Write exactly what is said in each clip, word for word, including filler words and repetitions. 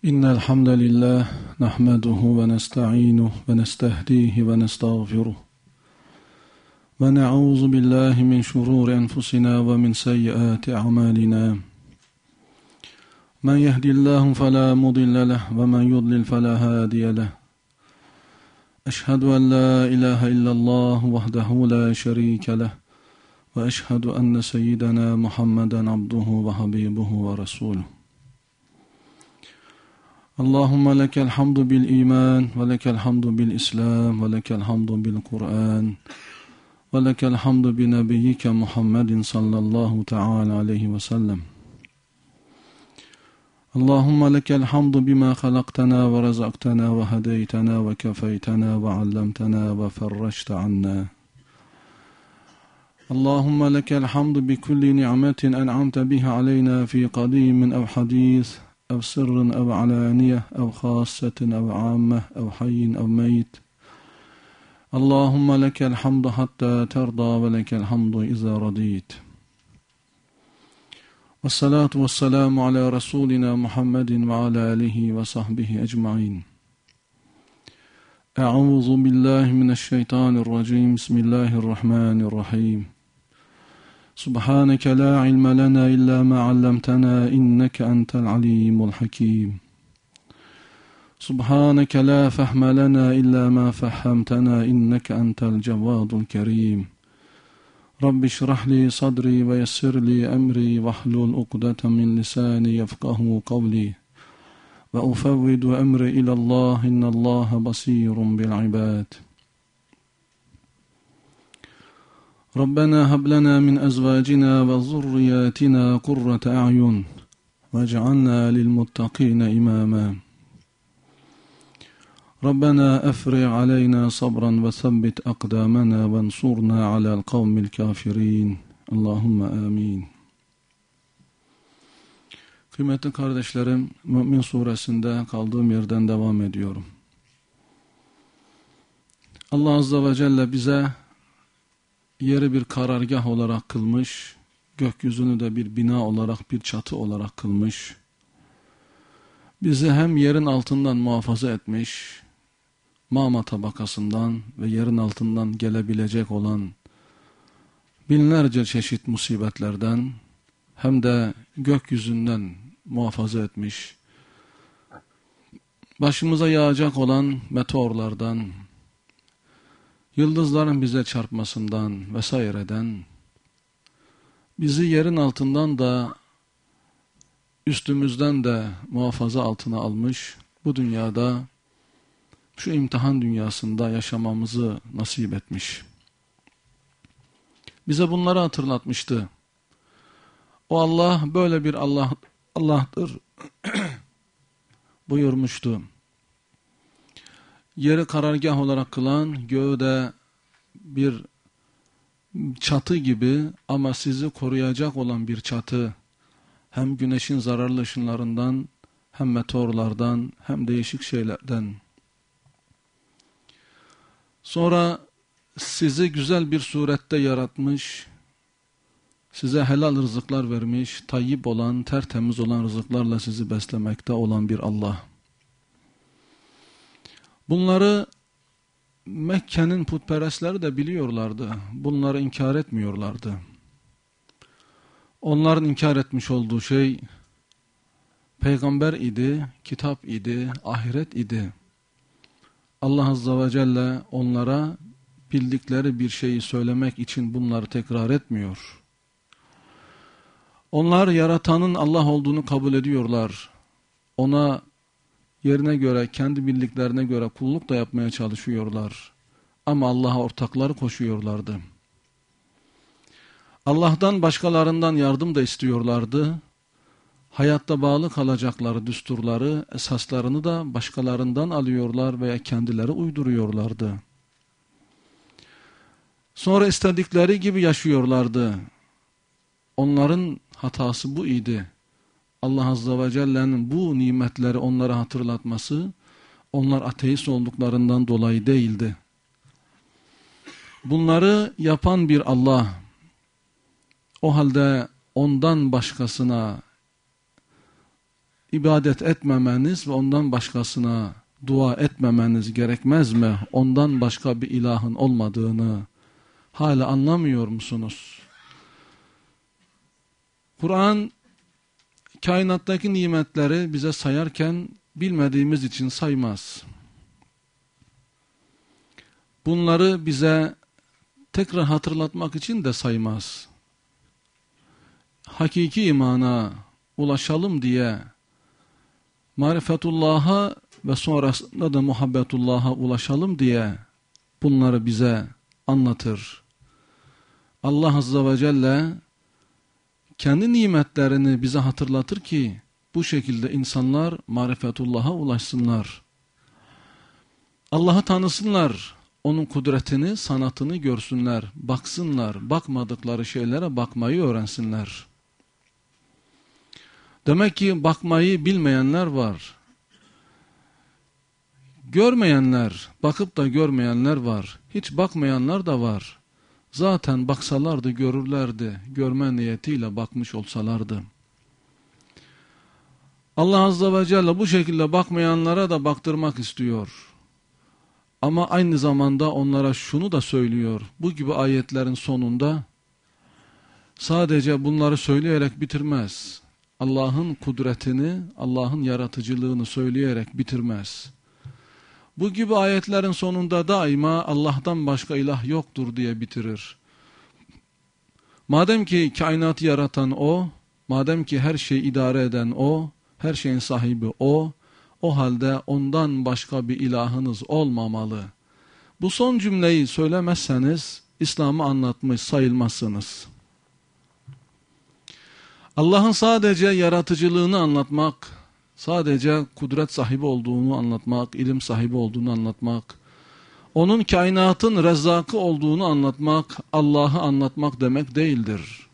إن الحمد لله نحمده ونستعينه ونستهديه ونستغفره ونعوذ بالله من شرور أنفسنا ومن سيئات أعمالنا من يهدي الله فلا مضل له ومن يضلل فلا هادي له أشهد أن لا إله إلا الله وحده لا شريك له وأشهد أن سيدنا محمدا عبده وحبيبه ورسوله اللهم لك الحمد بالإيمان ولك الحمد بالإسلام ولك الحمد بالقرآن ولك الحمد بنبيك محمد صلى الله تعالى عليه وسلم اللهم لك الحمد بما خلقتنا ورزقتنا وهديتنا وكفيتنا وعلمتنا وفرجت عنا اللهم لك الحمد بكل نعمة أنعمت بها علينا في قديم أو حديث أو سر أو علانية أو خاصة أو عامة أو حي أو ميت اللهم لك الحمد حتى ترضى ولك الحمد إذا رضيت والصلاة والسلام على رسولنا محمد وعلى آله وصحبه أجمعين أعوذ بالله من الشيطان الرجيم بسم الله الرحمن الرحيم سبحانك لا علم لنا إلا ما علمتنا إنك أنت العليم الحكيم سبحانك لا فهم لنا إلا ما فهمتنا إنك أنت الجواد الكريم رب اشرح لي صدري ويسر لي أمري واحلل عقدة من لساني يفقه قولي وأفوض أمري إلى الله إن الله بصير بالعباد ربنا هب لنا من أزواجنا وذرياتنا قرة أعين واجعلنا للمتقين إماما ربنا أفرغ علينا صبرا وثبت أقدامنا وانصرنا على القوم الكافرين اللهم آمين. Kıymetli kardeşlerim, Mümin Suresinde kaldığım yerden devam ediyorum. Allah Azze ve Celle bize yeri bir karargah olarak kılmış, gökyüzünü de bir bina olarak, bir çatı olarak kılmış. Bizi hem yerin altından muhafaza etmiş, mağma tabakasından ve yerin altından gelebilecek olan binlerce çeşit musibetlerden, hem de gökyüzünden muhafaza etmiş. Başımıza yağacak olan meteorlardan, yıldızların bize çarpmasından vesaireden, bizi yerin altından da üstümüzden de muhafaza altına almış, bu dünyada, şu imtihan dünyasında yaşamamızı nasip etmiş. Bize bunları hatırlatmıştı. O Allah böyle bir Allah Allah'tır buyurmuştu. Yeri karargah olarak kılan, göğü de bir çatı gibi ama sizi koruyacak olan bir çatı, hem güneşin zararlı ışınlarından, hem meteorlardan, hem değişik şeylerden. Sonra sizi güzel bir surette yaratmış, size helal rızıklar vermiş, tayyip olan, tertemiz olan rızıklarla sizi beslemekte olan bir Allah. Bunları Mekke'nin putperestleri de biliyorlardı. Bunları inkar etmiyorlardı. Onların inkar etmiş olduğu şey peygamber idi, kitap idi, ahiret idi. Allah Azze ve Celle onlara bildikleri bir şeyi söylemek için bunları tekrar etmiyor. Onlar yaratanın Allah olduğunu kabul ediyorlar. Ona yerine göre, kendi bildiklerine göre kulluk da yapmaya çalışıyorlar. Ama Allah'a ortakları koşuyorlardı. Allah'tan başkalarından yardım da istiyorlardı. Hayatta bağlı kalacakları düsturları, esaslarını da başkalarından alıyorlar veya kendileri uyduruyorlardı. Sonra istedikleri gibi yaşıyorlardı. Onların hatası bu idi. Allah Azze ve Celle'nin bu nimetleri onlara hatırlatması, onlar ateist olduklarından dolayı değildi. Bunları yapan bir Allah, o halde ondan başkasına ibadet etmemeniz ve ondan başkasına dua etmemeniz gerekmez mi? Ondan başka bir ilahın olmadığını hala anlamıyor musunuz? Kur'an kainattaki nimetleri bize sayarken bilmediğimiz için saymaz. Bunları bize tekrar hatırlatmak için de saymaz. Hakiki imana ulaşalım diye marifetullah'a ve sonrasında da muhabbetullah'a ulaşalım diye bunları bize anlatır. Allah Azze ve Celle kendi nimetlerini bize hatırlatır ki bu şekilde insanlar marifetullah'a ulaşsınlar. Allah'ı tanısınlar, onun kudretini, sanatını görsünler, baksınlar, bakmadıkları şeylere bakmayı öğrensinler. Demek ki bakmayı bilmeyenler var. Görmeyenler, bakıp da görmeyenler var. Hiç bakmayanlar da var. Zaten baksalardı görürlerdi, görme niyetiyle bakmış olsalardı. Allah Azze ve Celle bu şekilde bakmayanlara da baktırmak istiyor. Ama aynı zamanda onlara şunu da söylüyor. Bu gibi ayetlerin sonunda sadece bunları söyleyerek bitirmez. Allah'ın kudretini, Allah'ın yaratıcılığını söyleyerek bitirmez. Bu gibi ayetlerin sonunda daima Allah'tan başka ilah yoktur diye bitirir. Madem ki kainatı yaratan O, madem ki her şeyi idare eden O, her şeyin sahibi O, o halde ondan başka bir ilahınız olmamalı. Bu son cümleyi söylemezseniz İslam'ı anlatmış sayılmazsınız. Allah'ın sadece yaratıcılığını anlatmak, sadece kudret sahibi olduğunu anlatmak, ilim sahibi olduğunu anlatmak, onun kainatın rezzakı olduğunu anlatmak, Allah'ı anlatmak demek değildir.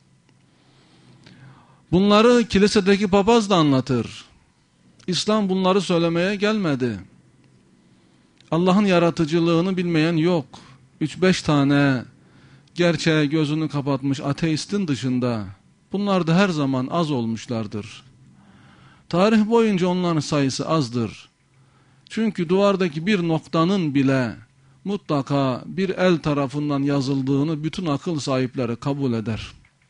Bunları kilisedeki papaz da anlatır. İslam bunları söylemeye gelmedi. Allah'ın yaratıcılığını bilmeyen yok. Üç beş tane gerçeğe gözünü kapatmış ateistin dışında bunlar da her zaman az olmuşlardır. Tarih boyunca onların sayısı azdır. Çünkü duvardaki bir noktanın bile mutlaka bir el tarafından yazıldığını bütün akıl sahipleri kabul eder.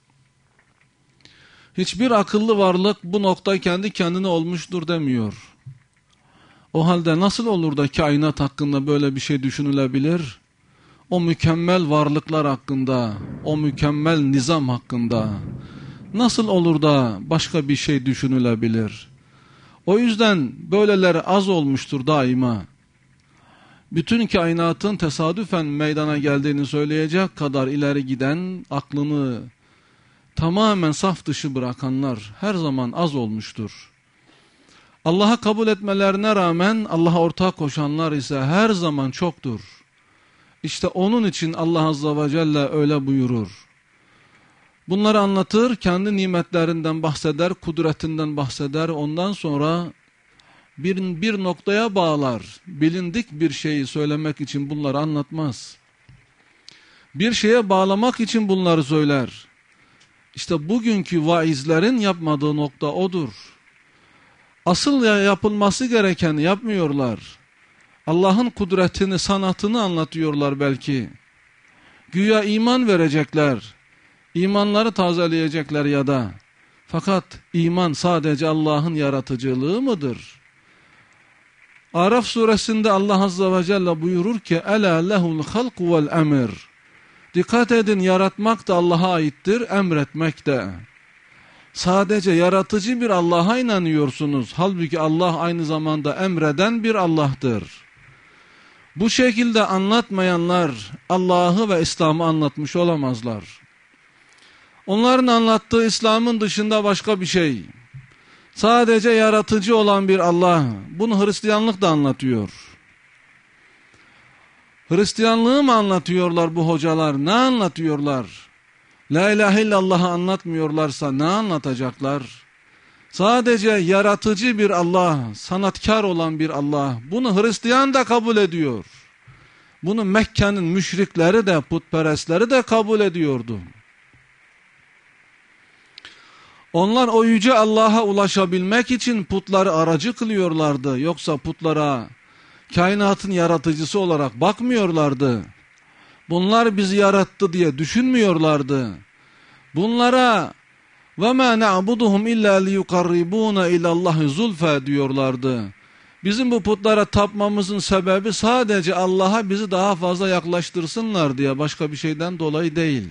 Hiçbir akıllı varlık bu nokta kendi kendine olmuştur demiyor. O halde nasıl olur da kainat hakkında böyle bir şey düşünülebilir? O mükemmel varlıklar hakkında, o mükemmel nizam hakkında nasıl olur da başka bir şey düşünülebilir? O yüzden böyleleri az olmuştur daima. Bütün kainatın tesadüfen meydana geldiğini söyleyecek kadar ileri giden, aklını tamamen saf dışı bırakanlar her zaman az olmuştur. Allah'a kabul etmelerine rağmen Allah'a ortak koşanlar ise her zaman çoktur. İşte onun için Allah Azze ve Celle öyle buyurur. Bunları anlatır, kendi nimetlerinden bahseder, kudretinden bahseder. Ondan sonra bir, bir noktaya bağlar. Bilindik bir şeyi söylemek için bunları anlatmaz. Bir şeye bağlamak için bunları söyler. İşte bugünkü vaizlerin yapmadığı nokta odur. Asıl yapılması gerekeni yapmıyorlar. Allah'ın kudretini, sanatını anlatıyorlar belki. Güya iman verecekler. İmanları tazeleyecekler ya da. Fakat iman sadece Allah'ın yaratıcılığı mıdır? Araf suresinde Allah Azze ve Celle buyurur ki Ela lehul halku vel emir. Dikkat edin, yaratmak da Allah'a aittir, emretmek de. Sadece yaratıcı bir Allah'a inanıyorsunuz. Halbuki Allah aynı zamanda emreden bir Allah'tır. Bu şekilde anlatmayanlar Allah'ı ve İslam'ı anlatmış olamazlar. Onların anlattığı İslam'ın dışında başka bir şey. Sadece yaratıcı olan bir Allah. Bunu Hristiyanlık da anlatıyor. Hristiyanlığı mı anlatıyorlar bu hocalar? Ne anlatıyorlar? La ilahe illallah'ı anlatmıyorlarsa ne anlatacaklar? Sadece yaratıcı bir Allah, sanatkar olan bir Allah. Bunu Hristiyan da kabul ediyor. Bunu Mekke'nin müşrikleri de, putperestleri de kabul ediyordu. Onlar o yüce Allah'a ulaşabilmek için putları aracı kılıyorlardı. Yoksa putlara kainatın yaratıcısı olarak bakmıyorlardı. Bunlar bizi yarattı diye düşünmüyorlardı. Bunlara وَمَا نَعْبُدُهُمْ اِلَّا لِيُقَرِّبُونَ اِلَى اللّٰهِ زُلْفَى diyorlardı. Bizim bu putlara tapmamızın sebebi sadece Allah'a bizi daha fazla yaklaştırsınlar diye, başka bir şeyden dolayı değil.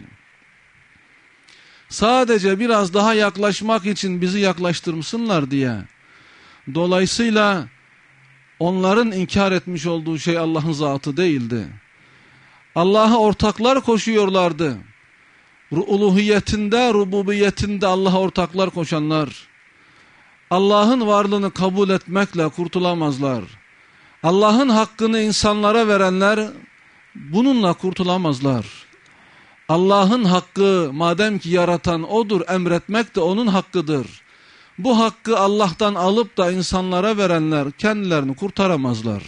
Sadece biraz daha yaklaşmak için bizi yaklaştırsınlar diye. Dolayısıyla onların inkar etmiş olduğu şey Allah'ın zatı değildi. Allah'a ortaklar koşuyorlardı. Uluhiyetinde, rububiyetinde Allah'a ortaklar koşanlar, Allah'ın varlığını kabul etmekle kurtulamazlar. Allah'ın hakkını insanlara verenler bununla kurtulamazlar. Allah'ın hakkı, madem ki yaratan O'dur, emretmek de O'nun hakkıdır. Bu hakkı Allah'tan alıp da insanlara verenler kendilerini kurtaramazlar.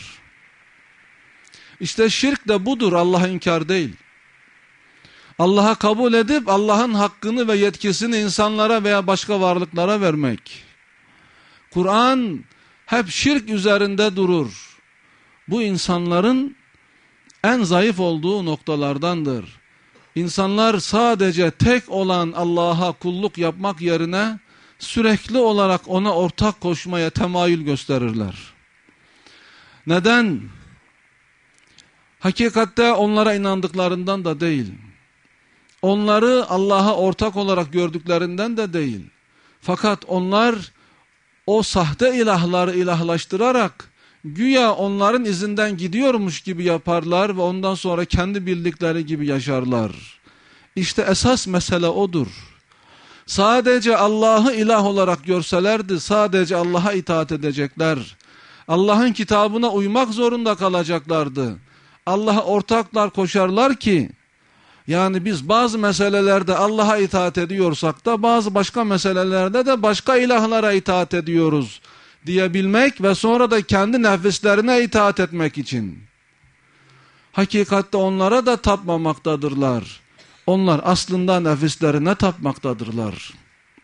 İşte şirk de budur, Allah'a inkar değil. Allah'a kabul edip Allah'ın hakkını ve yetkisini insanlara veya başka varlıklara vermek. Kur'an hep şirk üzerinde durur. Bu insanların en zayıf olduğu noktalardandır. İnsanlar sadece tek olan Allah'a kulluk yapmak yerine sürekli olarak ona ortak koşmaya temayül gösterirler. Neden? Hakikatte onlara inandıklarından da değil. Onları Allah'a ortak olarak gördüklerinden de değil. Fakat onlar o sahte ilahları ilahlaştırarak güya onların izinden gidiyormuş gibi yaparlar ve ondan sonra kendi bildikleri gibi yaşarlar. İşte esas mesele odur. Sadece Allah'ı ilah olarak görselerdi sadece Allah'a itaat edecekler. Allah'ın kitabına uymak zorunda kalacaklardı. Allah'a ortaklar koşarlar ki, yani biz bazı meselelerde Allah'a itaat ediyorsak da bazı başka meselelerde de başka ilahlara itaat ediyoruz diyebilmek ve sonra da kendi nefislerine itaat etmek için. Hakikatte onlara da tapmamaktadırlar. Onlar aslında nefislerine tapmaktadırlar.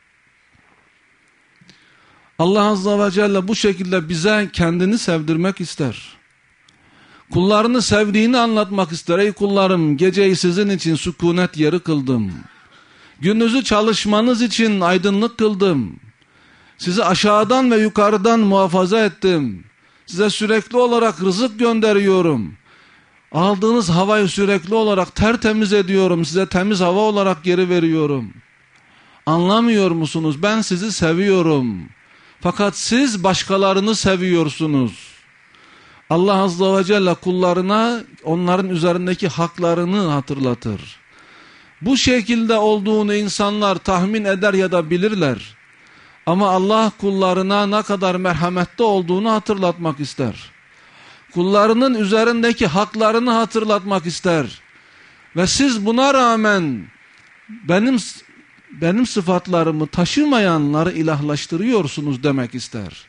Allah Azze ve Celle bu şekilde bize kendini sevdirmek ister. Kullarını sevdiğini anlatmak ister. Ey kullarım, geceyi sizin için sükunet yeri kıldım. Gündüzü çalışmanız için aydınlık kıldım. Sizi aşağıdan ve yukarıdan muhafaza ettim. Size sürekli olarak rızık gönderiyorum. Aldığınız havayı sürekli olarak tertemiz ediyorum. Size temiz hava olarak geri veriyorum. Anlamıyor musunuz? Ben sizi seviyorum. Fakat siz başkalarını seviyorsunuz. Allah Azze ve Celle kullarına onların üzerindeki haklarını hatırlatır. Bu şekilde olduğunu insanlar tahmin eder ya da bilirler. Ama Allah kullarına ne kadar merhametli olduğunu hatırlatmak ister. Kullarının üzerindeki haklarını hatırlatmak ister. Ve siz buna rağmen benim benim sıfatlarımı taşımayanları ilahlaştırıyorsunuz demek ister.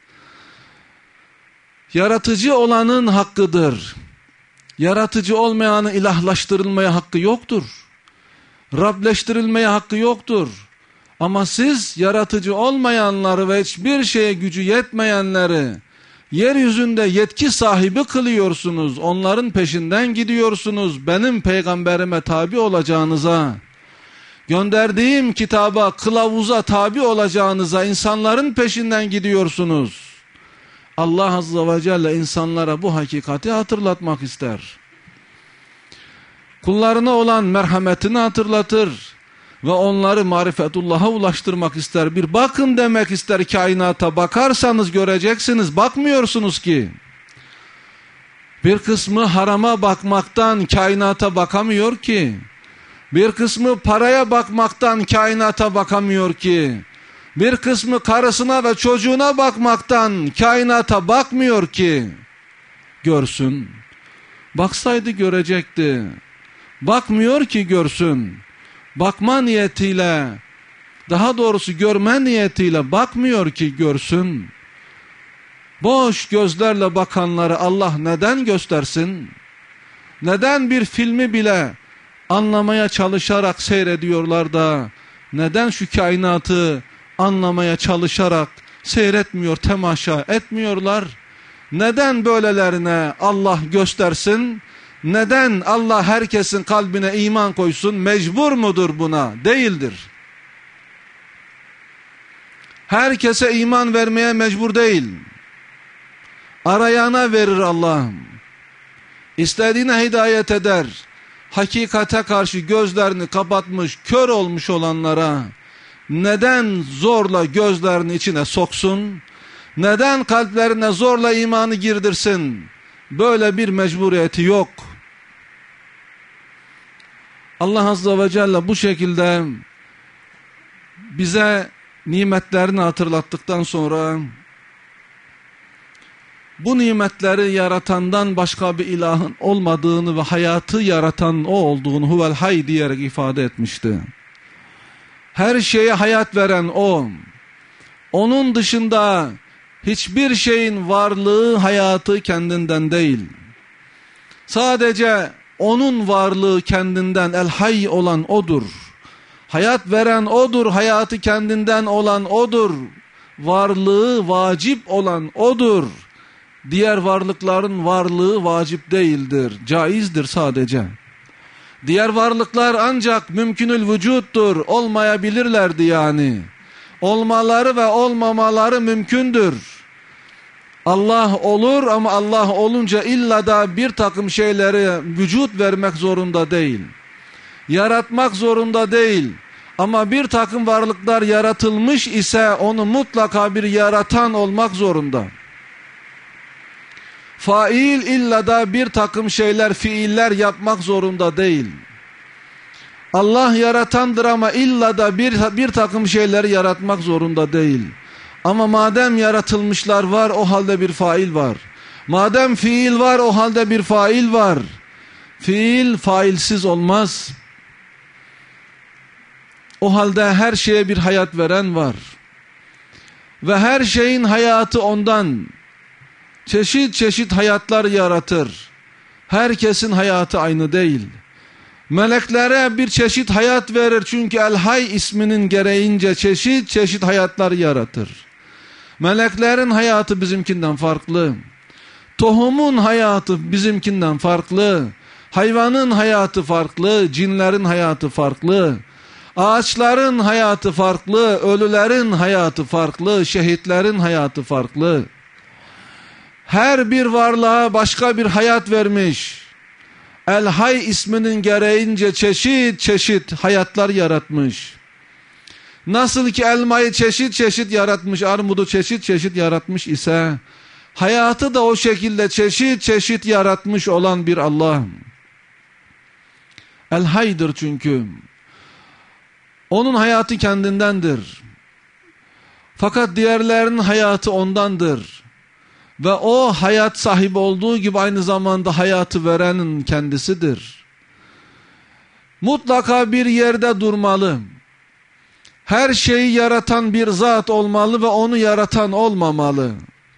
Yaratıcı olanın hakkıdır. Yaratıcı olmayanın ilahlaştırılmaya hakkı yoktur. Rableştirilmeye hakkı yoktur. Ama siz yaratıcı olmayanları ve hiçbir şeye gücü yetmeyenleri yeryüzünde yetki sahibi kılıyorsunuz. Onların peşinden gidiyorsunuz. Benim peygamberime tabi olacağınıza, gönderdiğim kitaba, kılavuza tabi olacağınıza insanların peşinden gidiyorsunuz. Allah Azze ve Celle insanlara bu hakikati hatırlatmak ister. Kullarına olan merhametini hatırlatır ve onları marifetullah'a ulaştırmak ister. Bir bakın demek ister kainata. Bakarsanız göreceksiniz. Bakmıyorsunuz ki. Bir kısmı harama bakmaktan kainata bakamıyor ki. Bir kısmı paraya bakmaktan kainata bakamıyor ki. Bir kısmı karısına ve çocuğuna bakmaktan kainata bakmıyor ki. Görsün. Baksaydı görecekti. Bakmıyor ki görsün. Bakma niyetiyle, daha doğrusu görme niyetiyle bakmıyor ki görsün. Boş gözlerle bakanları Allah neden göstersin? Neden bir filmi bile anlamaya çalışarak seyrediyorlar da neden şu kainatı anlamaya çalışarak seyretmiyor, temaşa etmiyorlar. Neden böylelerine Allah göstersin? Neden Allah herkesin kalbine iman koysun? Mecbur mudur buna? Değildir. Herkese iman vermeye mecbur değil. Arayana verir Allah. İstediğine hidayet eder. Hakikate karşı gözlerini kapatmış, kör olmuş olanlara neden zorla gözlerini içine soksun? Neden kalplerine zorla imanı girdirsin? Böyle bir mecburiyeti yok. Allah Azze ve Celle bu şekilde bize nimetlerini hatırlattıktan sonra bu nimetleri yaratandan başka bir ilahın olmadığını ve hayatı yaratan o olduğunu huvel hay diyerek ifade etmişti. Her şeye hayat veren o. Onun dışında hiçbir şeyin varlığı, hayatı kendinden değil. Sadece onun varlığı kendinden, el hay olan odur. Hayat veren odur, hayatı kendinden olan odur. Varlığı vacip olan odur. Diğer varlıkların varlığı vacip değildir, caizdir sadece. Diğer varlıklar ancak mümkünül vücuttur, olmayabilirlerdi yani. Olmaları ve olmamaları mümkündür. Allah olur ama Allah olunca illa da bir takım şeyleri vücut vermek zorunda değil. Yaratmak zorunda değil. Ama bir takım varlıklar yaratılmış ise onu mutlaka bir yaratan olmak zorunda. Fail illa da bir takım şeyler, fiiller yapmak zorunda değil. Allah yaratandır ama illa da bir, bir takım şeyleri yaratmak zorunda değil. Ama madem yaratılmışlar var, o halde bir fail var. Madem fiil var, o halde bir fail var. Fiil failsiz olmaz. O halde her şeye bir hayat veren var. Ve her şeyin hayatı ondan. Çeşit çeşit hayatlar yaratır. Herkesin hayatı aynı değil. Meleklere bir çeşit hayat verir. Çünkü El Hay isminin gereğince çeşit çeşit hayatlar yaratır. Meleklerin hayatı bizimkinden farklı. Tohumun hayatı bizimkinden farklı. Hayvanın hayatı farklı. Cinlerin hayatı farklı. Ağaçların hayatı farklı. Ölülerin hayatı farklı. Şehitlerin hayatı farklı. Her bir varlığa başka bir hayat vermiş. El Hay isminin gereğince çeşit çeşit hayatlar yaratmış. Nasıl ki elmayı çeşit çeşit yaratmış, armudu çeşit çeşit yaratmış ise, hayatı da o şekilde çeşit çeşit yaratmış olan bir Allah. El Hay'dır çünkü. Onun hayatı kendindendir. Fakat diğerlerinin hayatı ondandır. Ve o hayat sahibi olduğu gibi aynı zamanda hayatı verenin kendisidir. Mutlaka bir yerde durmalı. Her şeyi yaratan bir zat olmalı ve onu yaratan olmamalı.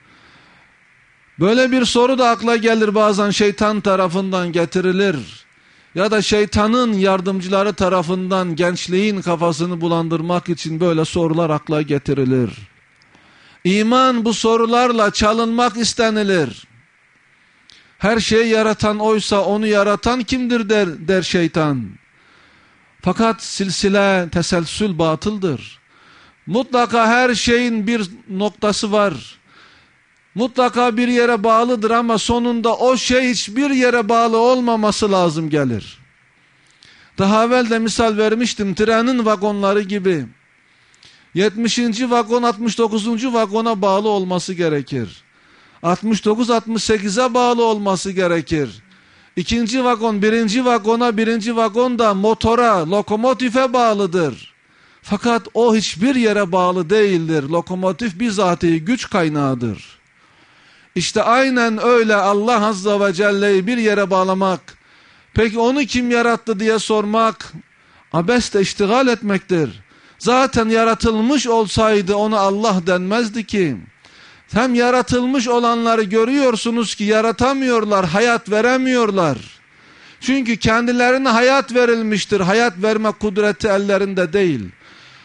Böyle bir soru da akla gelir, bazen şeytan tarafından getirilir. Ya da şeytanın yardımcıları tarafından gençliğin kafasını bulandırmak için böyle sorular akla getirilir. İman bu sorularla çalınmak istenilir. Her şeyi yaratan oysa onu yaratan kimdir der, der şeytan. Fakat silsile, teselsül batıldır. Mutlaka her şeyin bir noktası var. Mutlaka bir yere bağlıdır ama sonunda o şey hiçbir yere bağlı olmaması lazım gelir. Daha evvel de misal vermiştim, trenin vagonları gibi. yetmişinci vagon altmış dokuzuncu vagona bağlı olması gerekir. altmış dokuz altmış sekize bağlı olması gerekir. İkinci vagon birinci vagona, birinci vagon da motora, lokomotife bağlıdır. Fakat o hiçbir yere bağlı değildir. Lokomotif bizatihi güç kaynağıdır. İşte aynen öyle Allah Azze ve Celle'yi bir yere bağlamak, peki onu kim yarattı diye sormak, abesle iştigal etmektir. Zaten yaratılmış olsaydı ona Allah denmezdi ki. Hem yaratılmış olanları görüyorsunuz ki yaratamıyorlar, hayat veremiyorlar. Çünkü kendilerine hayat verilmiştir. Hayat verme kudreti ellerinde değil.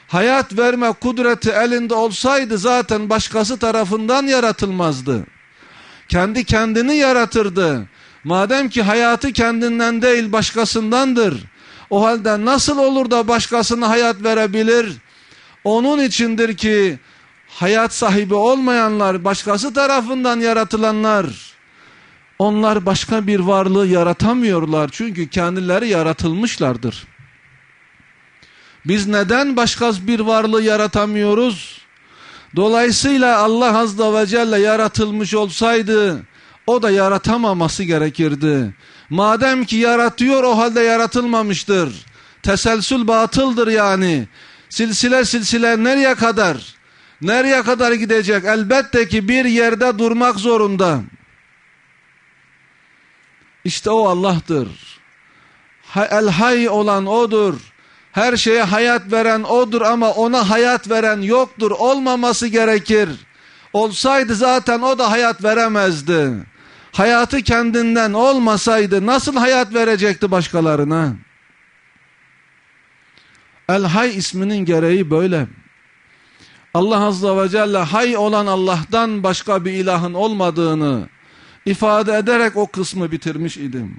Hayat verme kudreti elinde olsaydı zaten başkası tarafından yaratılmazdı. Kendi kendini yaratırdı. Madem ki hayatı kendinden değil başkasındandır, o halde nasıl olur da başkasına hayat verebilir? Onun içindir ki hayat sahibi olmayanlar, başkası tarafından yaratılanlar, onlar başka bir varlığı yaratamıyorlar. Çünkü kendileri yaratılmışlardır. Biz neden başka bir varlığı yaratamıyoruz? Dolayısıyla Allah Azze ve Celle yaratılmış olsaydı o da yaratamaması gerekirdi. Madem ki yaratıyor, o halde yaratılmamıştır. Teselsül batıldır yani. Silsile silsile nereye kadar? Nereye kadar gidecek? Elbette ki bir yerde durmak zorunda. İşte o Allah'tır. El hay olan O'dur. Her şeye hayat veren O'dur ama ona hayat veren yoktur. Olmaması gerekir. Olsaydı zaten O da hayat veremezdi. Hayatı kendinden olmasaydı nasıl hayat verecekti başkalarına? El Hay isminin gereği böyle. Allah Azze ve Celle hay olan Allah'tan başka bir ilahın olmadığını ifade ederek o kısmı bitirmiş idim.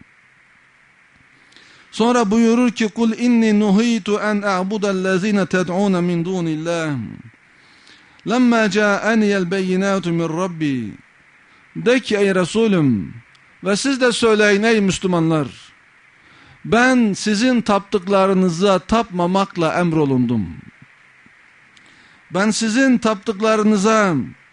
Sonra buyurur ki kul inni nuhitu en a'budellezine ted'un min dunillah lemma ca'aniyel beyinatu min rabbi. De ki ey Resulüm, ve siz de söyleyin ey Müslümanlar, ben sizin taptıklarınıza tapmamakla emrolundum. Ben sizin taptıklarınıza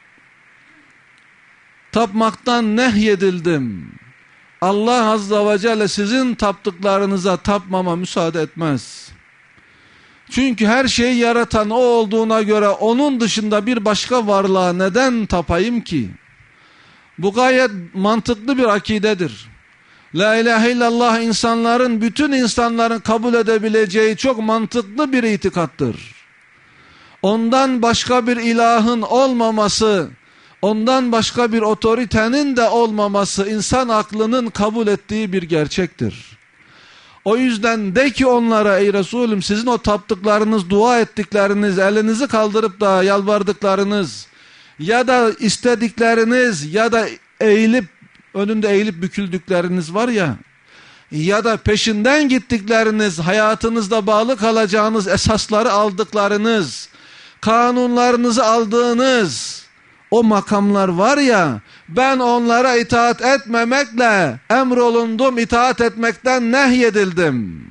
tapmaktan nehyedildim. Allah Azze ve Celle sizin taptıklarınıza tapmama müsaade etmez. Çünkü her şeyi yaratan O olduğuna göre onun dışında bir başka varlığa neden tapayım ki? Bu gayet mantıklı bir akidedir. La ilahe illallah insanların, bütün insanların kabul edebileceği çok mantıklı bir itikattır. Ondan başka bir ilahın olmaması, ondan başka bir otoritenin de olmaması insan aklının kabul ettiği bir gerçektir. O yüzden de ki onlara ey Resulüm, sizin o taptıklarınız, dua ettikleriniz, elinizi kaldırıp da yalvardıklarınız ya da istedikleriniz ya da eğilip önünde eğilip büküldükleriniz var ya, ya da peşinden gittikleriniz, hayatınızda bağlı kalacağınız esasları aldıklarınız, kanunlarınızı aldığınız o makamlar var ya, ben onlara itaat etmemekle emrolundum, itaat etmekten nehyedildim.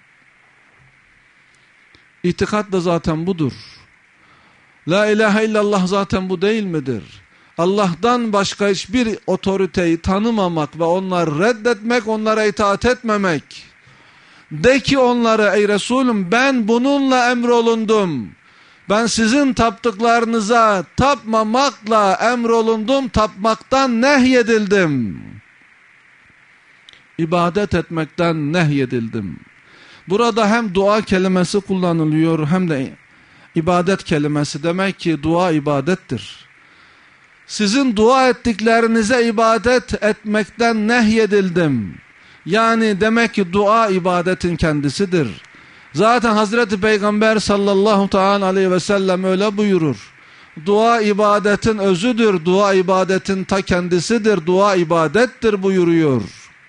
İtikat da zaten budur. La ilahe illallah zaten bu değil midir? Allah'tan başka hiçbir otoriteyi tanımamak ve onları reddetmek, onlara itaat etmemek. De ki onlara ey Resulüm, ben bununla emrolundum. Ben sizin taptıklarınıza tapmamakla emrolundum, tapmaktan nehyedildim. İbadet etmekten nehyedildim. Burada hem dua kelimesi kullanılıyor hem de ibadet kelimesi. Demek ki dua ibadettir. Sizin dua ettiklerinize ibadet etmekten nehyedildim. Yani demek ki dua ibadetin kendisidir. Zaten Hazreti Peygamber sallallahu teala aleyhi ve sellem öyle buyurur. Dua ibadetin özüdür, dua ibadetin ta kendisidir, dua ibadettir buyuruyor.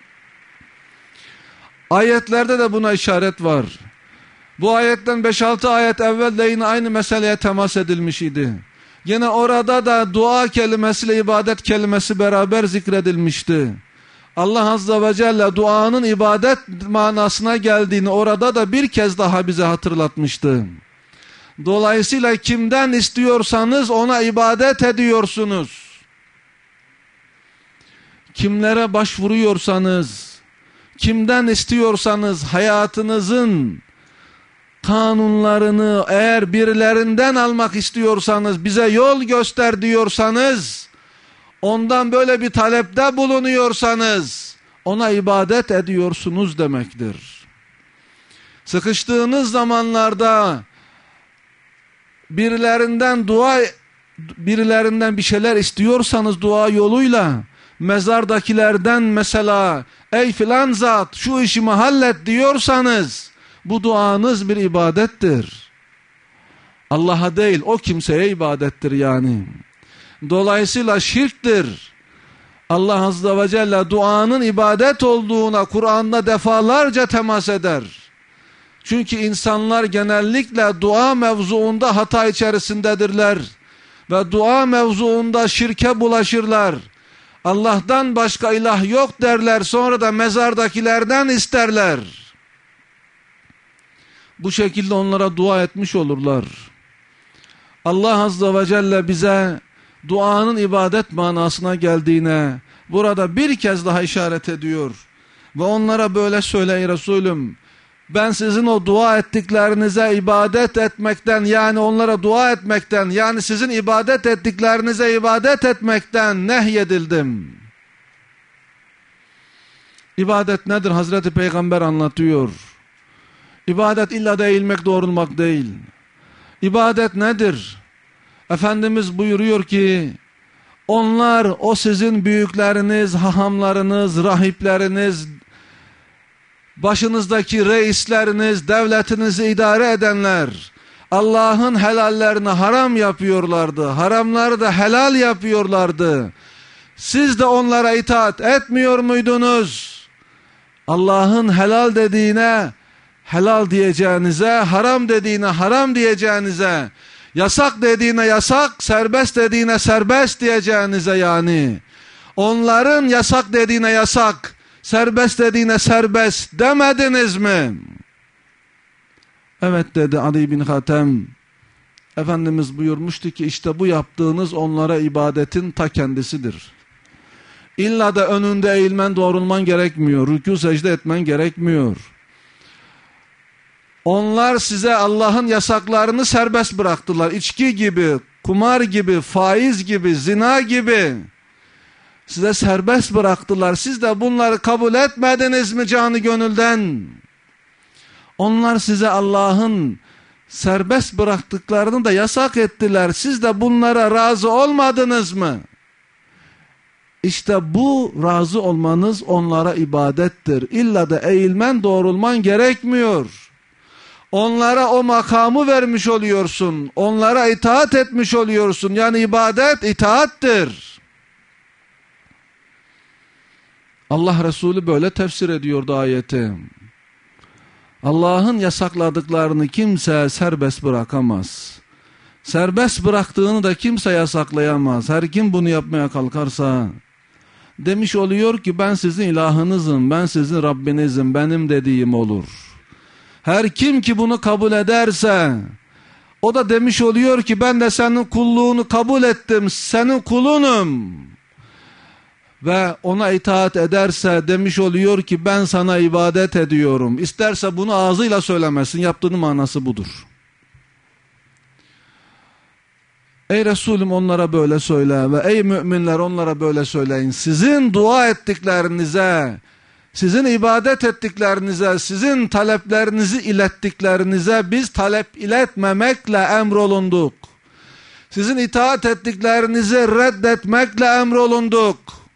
Ayetlerde de buna işaret var. Bu ayetten beş altı ayet evvel de yine aynı meseleye temas edilmiş idi. Yine orada da dua kelimesiyle ibadet kelimesi beraber zikredilmişti. Allah Azze ve Celle duanın ibadet manasına geldiğini orada da bir kez daha bize hatırlatmıştı. Dolayısıyla kimden istiyorsanız ona ibadet ediyorsunuz. Kimlere başvuruyorsanız, kimden istiyorsanız hayatınızın kanunlarını eğer birilerinden almak istiyorsanız, bize yol göster diyorsanız, ondan böyle bir talepte bulunuyorsanız ona ibadet ediyorsunuz demektir. Sıkıştığınız zamanlarda birilerinden dua birilerinden bir şeyler istiyorsanız dua yoluyla, mezardakilerden mesela ey filan zat şu işimi hallet diyorsanız bu duanız bir ibadettir. Allah'a değil, o kimseye ibadettir yani. Dolayısıyla şirktir. Allah Azze ve Celle duanın ibadet olduğuna Kur'an'da defalarca temas eder. Çünkü insanlar genellikle dua mevzuunda hata içerisindedirler. Ve dua mevzuunda şirke bulaşırlar. Allah'tan başka ilah yok derler, sonra da mezardakilerden isterler. Bu şekilde onlara dua etmiş olurlar. Allah Azze ve Celle bize duanın ibadet manasına geldiğine burada bir kez daha işaret ediyor. Ve onlara böyle söyle ey Resulüm, ben sizin o dua ettiklerinize ibadet etmekten, yani onlara dua etmekten, yani sizin ibadet ettiklerinize ibadet etmekten nehyedildim. İbadet nedir? Hazreti Peygamber anlatıyor. İbadet illa da eğilmek, doğrulmak değil. İbadet nedir? Efendimiz buyuruyor ki, onlar o sizin büyükleriniz, hahamlarınız, rahipleriniz, başınızdaki reisleriniz, devletinizi idare edenler, Allah'ın helallerini haram yapıyorlardı, haramları da helal yapıyorlardı. Siz de onlara itaat etmiyor muydunuz? Allah'ın helal dediğine helal diyeceğinize, haram dediğine haram diyeceğinize, yasak dediğine yasak, serbest dediğine serbest diyeceğinize yani. Onların yasak dediğine yasak, serbest dediğine serbest demediniz mi? Evet dedi Ali bin Hatem. Efendimiz buyurmuştu ki işte bu yaptığınız onlara ibadetin ta kendisidir. İlla da önünde eğilmen, doğrulman gerekmiyor. Rükû secde etmen gerekmiyor. Onlar size Allah'ın yasaklarını serbest bıraktılar. İçki gibi, kumar gibi, faiz gibi, zina gibi size serbest bıraktılar. Siz de bunları kabul etmediniz mi canı gönülden? Onlar size Allah'ın serbest bıraktıklarını da yasak ettiler. Siz de bunlara razı olmadınız mı? İşte bu razı olmanız onlara ibadettir. İlla da eğilmen, doğrulman gerekmiyor. Onlara o makamı vermiş oluyorsun. Onlara itaat etmiş oluyorsun. Yani ibadet itaattir. Allah Resulü böyle tefsir ediyordu ayeti. Allah'ın yasakladıklarını kimse serbest bırakamaz. Serbest bıraktığını da kimse yasaklayamaz. Her kim bunu yapmaya kalkarsa demiş oluyor ki ben sizin ilahınızım, ben sizin Rabbinizim, benim dediğim olur. Her kim ki bunu kabul ederse o da demiş oluyor ki ben de senin kulluğunu kabul ettim, senin kulunum. Ve ona itaat ederse demiş oluyor ki ben sana ibadet ediyorum. İsterse bunu ağzıyla söylemesin, yaptığının manası budur. Ey Resulüm onlara böyle söyle ve ey müminler onlara böyle söyleyin. Sizin dua ettiklerinize, sizin ibadet ettiklerinize, sizin taleplerinizi ilettiklerinize biz talep iletmemekle emrolunduk. Sizin itaat ettiklerinizi reddetmekle emrolunduk.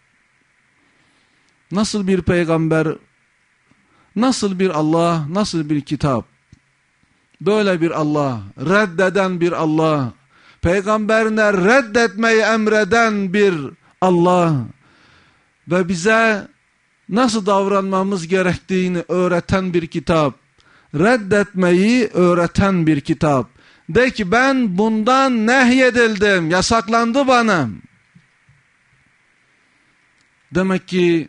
Nasıl bir peygamber, nasıl bir Allah, nasıl bir kitap? Böyle bir Allah, reddeden bir Allah, peygamberine reddetmeyi emreden bir Allah ve bize nasıl davranmamız gerektiğini öğreten bir kitap, reddetmeyi öğreten bir kitap. De ki ben bundan nehyedildim, yasaklandı bana. Demek ki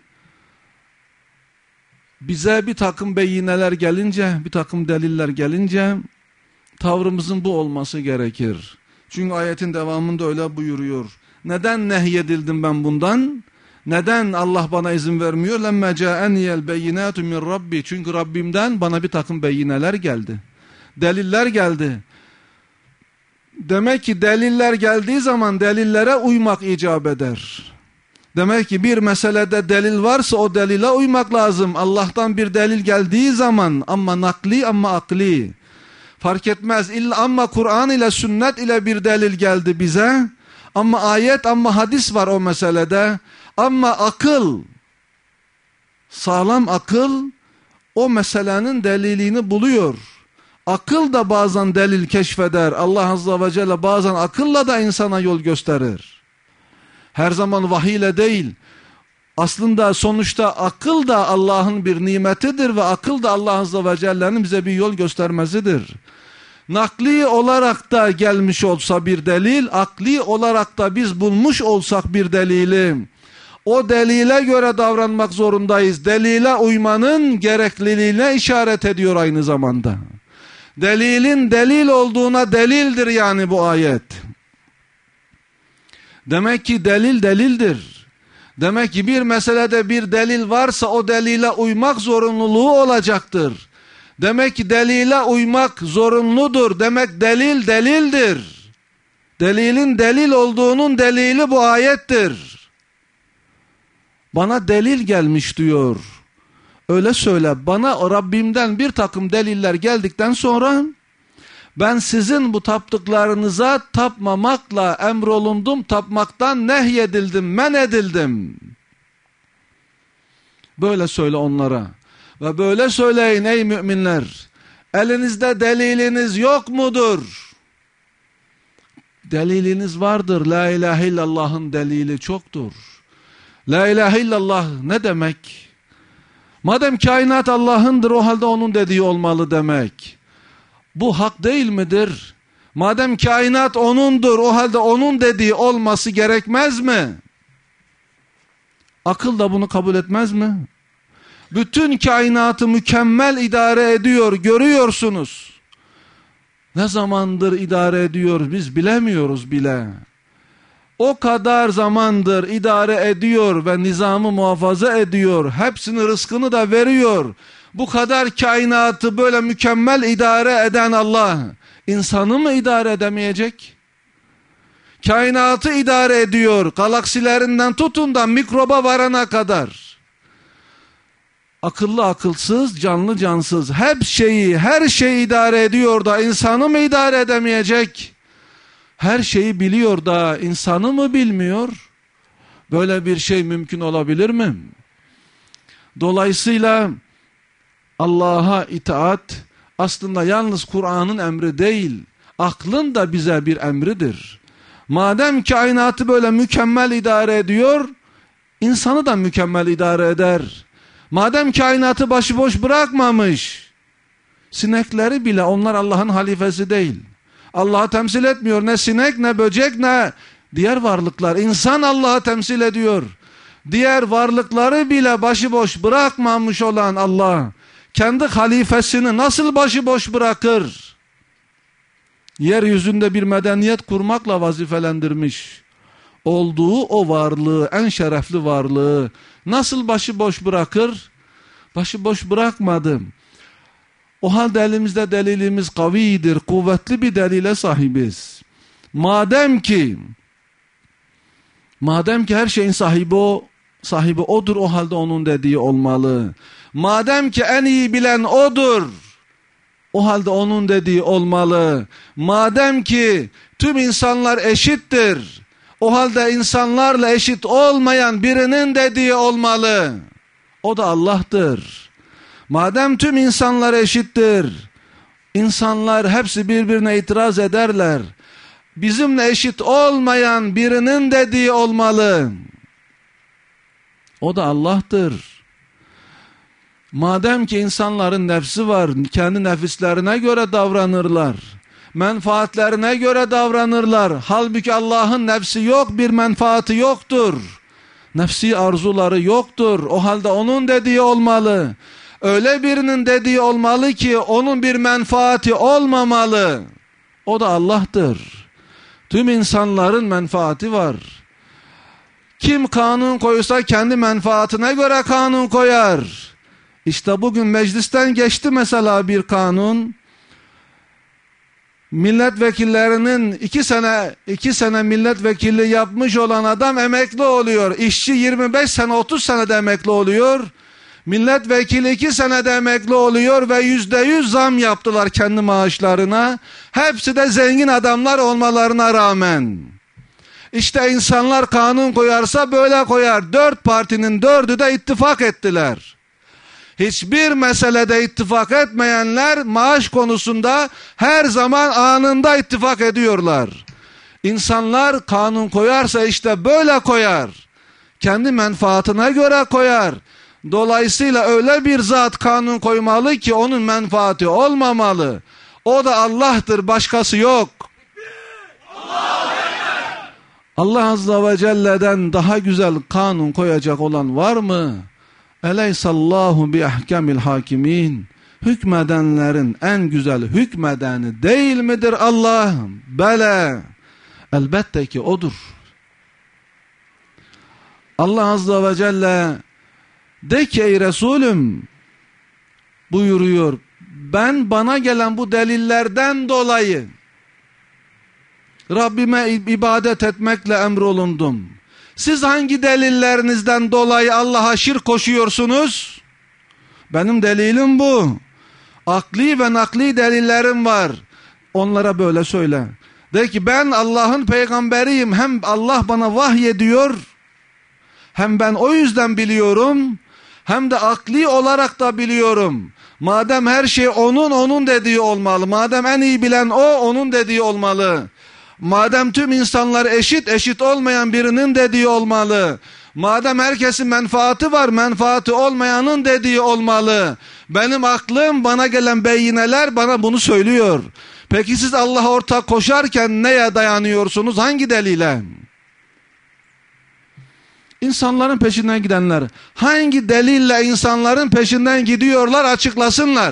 bize bir takım beyineler gelince, bir takım deliller gelince tavrımızın bu olması gerekir. Çünkü ayetin devamında öyle buyuruyor. Neden nehyedildim ben bundan? Neden Allah bana izin vermiyor? لَمَّا جَاءَنِيَ الْبَيِّنَاتُ مِنْ Rabbi. Çünkü Rabbimden bana bir takım beyineler geldi. Deliller geldi. Demek ki deliller geldiği zaman delillere uymak icap eder. Demek ki bir meselede delil varsa o delile uymak lazım. Allah'tan bir delil geldiği zaman ama nakli ama akli fark etmez. İlla ama Kur'an ile sünnet ile bir delil geldi bize. Ama ayet ama hadis var o meselede. Ama akıl, sağlam akıl o meselenin delilini buluyor. Akıl da bazen delil keşfeder. Allah Azze ve Celle bazen akılla da insana yol gösterir. Her zaman vahiy ile değil. Aslında sonuçta akıl da Allah'ın bir nimetidir ve akıl da Allah Azze ve Celle'nin bize bir yol göstermesidir. Nakli olarak da gelmiş olsa bir delil, akli olarak da biz bulmuş olsak bir delili, o delile göre davranmak zorundayız. Delile uymanın gerekliliğine işaret ediyor aynı zamanda. Delilin delil olduğuna delildir yani bu ayet. Demek ki delil delildir. Demek ki bir meselede bir delil varsa o delile uymak zorunluluğu olacaktır. Demek ki delile uymak zorunludur. Demek delil delildir. Delilin delil olduğunun delili bu ayettir. Bana delil gelmiş diyor. Öyle söyle, bana Rabbimden bir takım deliller geldikten sonra ben sizin bu taptıklarınıza tapmamakla emrolundum, tapmaktan nehyedildim, men edildim. Böyle söyle onlara. Ve böyle söyleyin ey müminler. Elinizde deliliniz yok mudur? Deliliniz vardır. La ilahe illallah'ın delili çoktur. La ilahe illallah ne demek? Madem kainat Allah'ındır, o halde onun dediği olmalı demek. Bu hak değil midir? Madem kainat O'nundur, o halde O'nun dediği olması gerekmez mi? Akıl da bunu kabul etmez mi? Bütün kainatı mükemmel idare ediyor, görüyorsunuz. Ne zamandır idare ediyor biz bilemiyoruz bile. O kadar zamandır idare ediyor ve nizamı muhafaza ediyor. Hepsinin rızkını da veriyor. Bu kadar kainatı böyle mükemmel idare eden Allah, insanı mı idare edemeyecek? Kainatı idare ediyor. Galaksilerinden tutun da mikroba varana kadar. Akıllı akılsız, canlı cansız, hep şeyi, her şeyi idare ediyor da insanı mı idare edemeyecek? Her şeyi biliyor da insanı mı bilmiyor? Böyle bir şey mümkün olabilir mi? Dolayısıyla Allah'a itaat aslında yalnız Kur'an'ın emri değil, aklın da bize bir emridir. Madem kainatı böyle mükemmel idare ediyor, insanı da mükemmel idare eder. Madem kainatı başıboş bırakmamış, sinekleri bile, onlar Allah'ın halifesi değil. Allah'ı temsil etmiyor. Ne sinek, ne böcek, ne diğer varlıklar. İnsan Allah'ı temsil ediyor. Diğer varlıkları bile başıboş bırakmamış olan Allah, kendi halifesini nasıl başıboş bırakır? Yeryüzünde bir medeniyet kurmakla vazifelendirmiş olduğu o varlığı, en şerefli varlığı nasıl başıboş bırakır? Başıboş bırakmadım. O halde elimizde delilimiz kavidir, kuvvetli bir delile sahibiz. Madem ki, madem ki her şeyin sahibi o, sahibi odur, o halde onun dediği olmalı. Madem ki en iyi bilen odur, o halde onun dediği olmalı. Madem ki tüm insanlar eşittir, o halde insanlarla eşit olmayan birinin dediği olmalı. O da Allah'tır. Madem tüm insanlar eşittir, insanlar hepsi birbirine itiraz ederler. Bizimle eşit olmayan birinin dediği olmalı. O da Allah'tır. Madem ki insanların nefsi var, kendi nefislerine göre davranırlar. Menfaatlerine göre davranırlar. Halbuki Allah'ın nefsi yok, bir menfaati yoktur. Nefsi arzuları yoktur. O halde onun dediği olmalı. Öyle birinin dediği olmalı ki onun bir menfaati olmamalı. O da Allah'tır. Tüm insanların menfaati var. Kim kanun koysa kendi menfaatine göre kanun koyar. İşte bugün meclisten geçti mesela bir kanun. Milletvekillerinin iki sene iki sene milletvekili yapmış olan adam emekli oluyor. İşçi yirmi beş sene otuz senede emekli oluyor. Milletvekili iki senede emekli oluyor ve yüzde yüz zam yaptılar kendi maaşlarına. Hepsi de zengin adamlar olmalarına rağmen. İşte insanlar kanun koyarsa böyle koyar. Dört partinin dördü de ittifak ettiler. Hiçbir meselede ittifak etmeyenler maaş konusunda her zaman anında ittifak ediyorlar. İnsanlar kanun koyarsa işte böyle koyar. Kendi menfaatine göre koyar. Dolayısıyla öyle bir zat kanun koymalı ki onun menfaati olmamalı. O da Allah'tır, başkası yok. Allah Azze ve Celle'den daha güzel kanun koyacak olan var mı? Eleysallahu bi ahkamil hakimin. Hükmedenlerin en güzel hükmedeni değil midir Allah? Bele. Elbette ki odur. Allah Azze ve Celle de ki ey Resulüm buyuruyor, ben bana gelen bu delillerden dolayı Rabbime ibadet etmekle emrolundum. Siz hangi delillerinizden dolayı Allah'a şirk koşuyorsunuz? Benim delilim bu. Akli ve nakli delillerim var. Onlara böyle söyle. De ki ben Allah'ın peygamberiyim. Hem Allah bana vahyediyor, hem ben o yüzden biliyorum, hem de akli olarak da biliyorum. Madem her şey onun onun dediği olmalı. Madem en iyi bilen o, onun dediği olmalı. Madem tüm insanlar eşit, eşit olmayan birinin dediği olmalı. Madem herkesin menfaati var, menfaati olmayanın dediği olmalı. Benim aklım, bana gelen beyineler bana bunu söylüyor. Peki siz Allah'a ortak koşarken neye dayanıyorsunuz? Hangi delile? İnsanların peşinden gidenler hangi delille insanların peşinden gidiyorlar, açıklasınlar.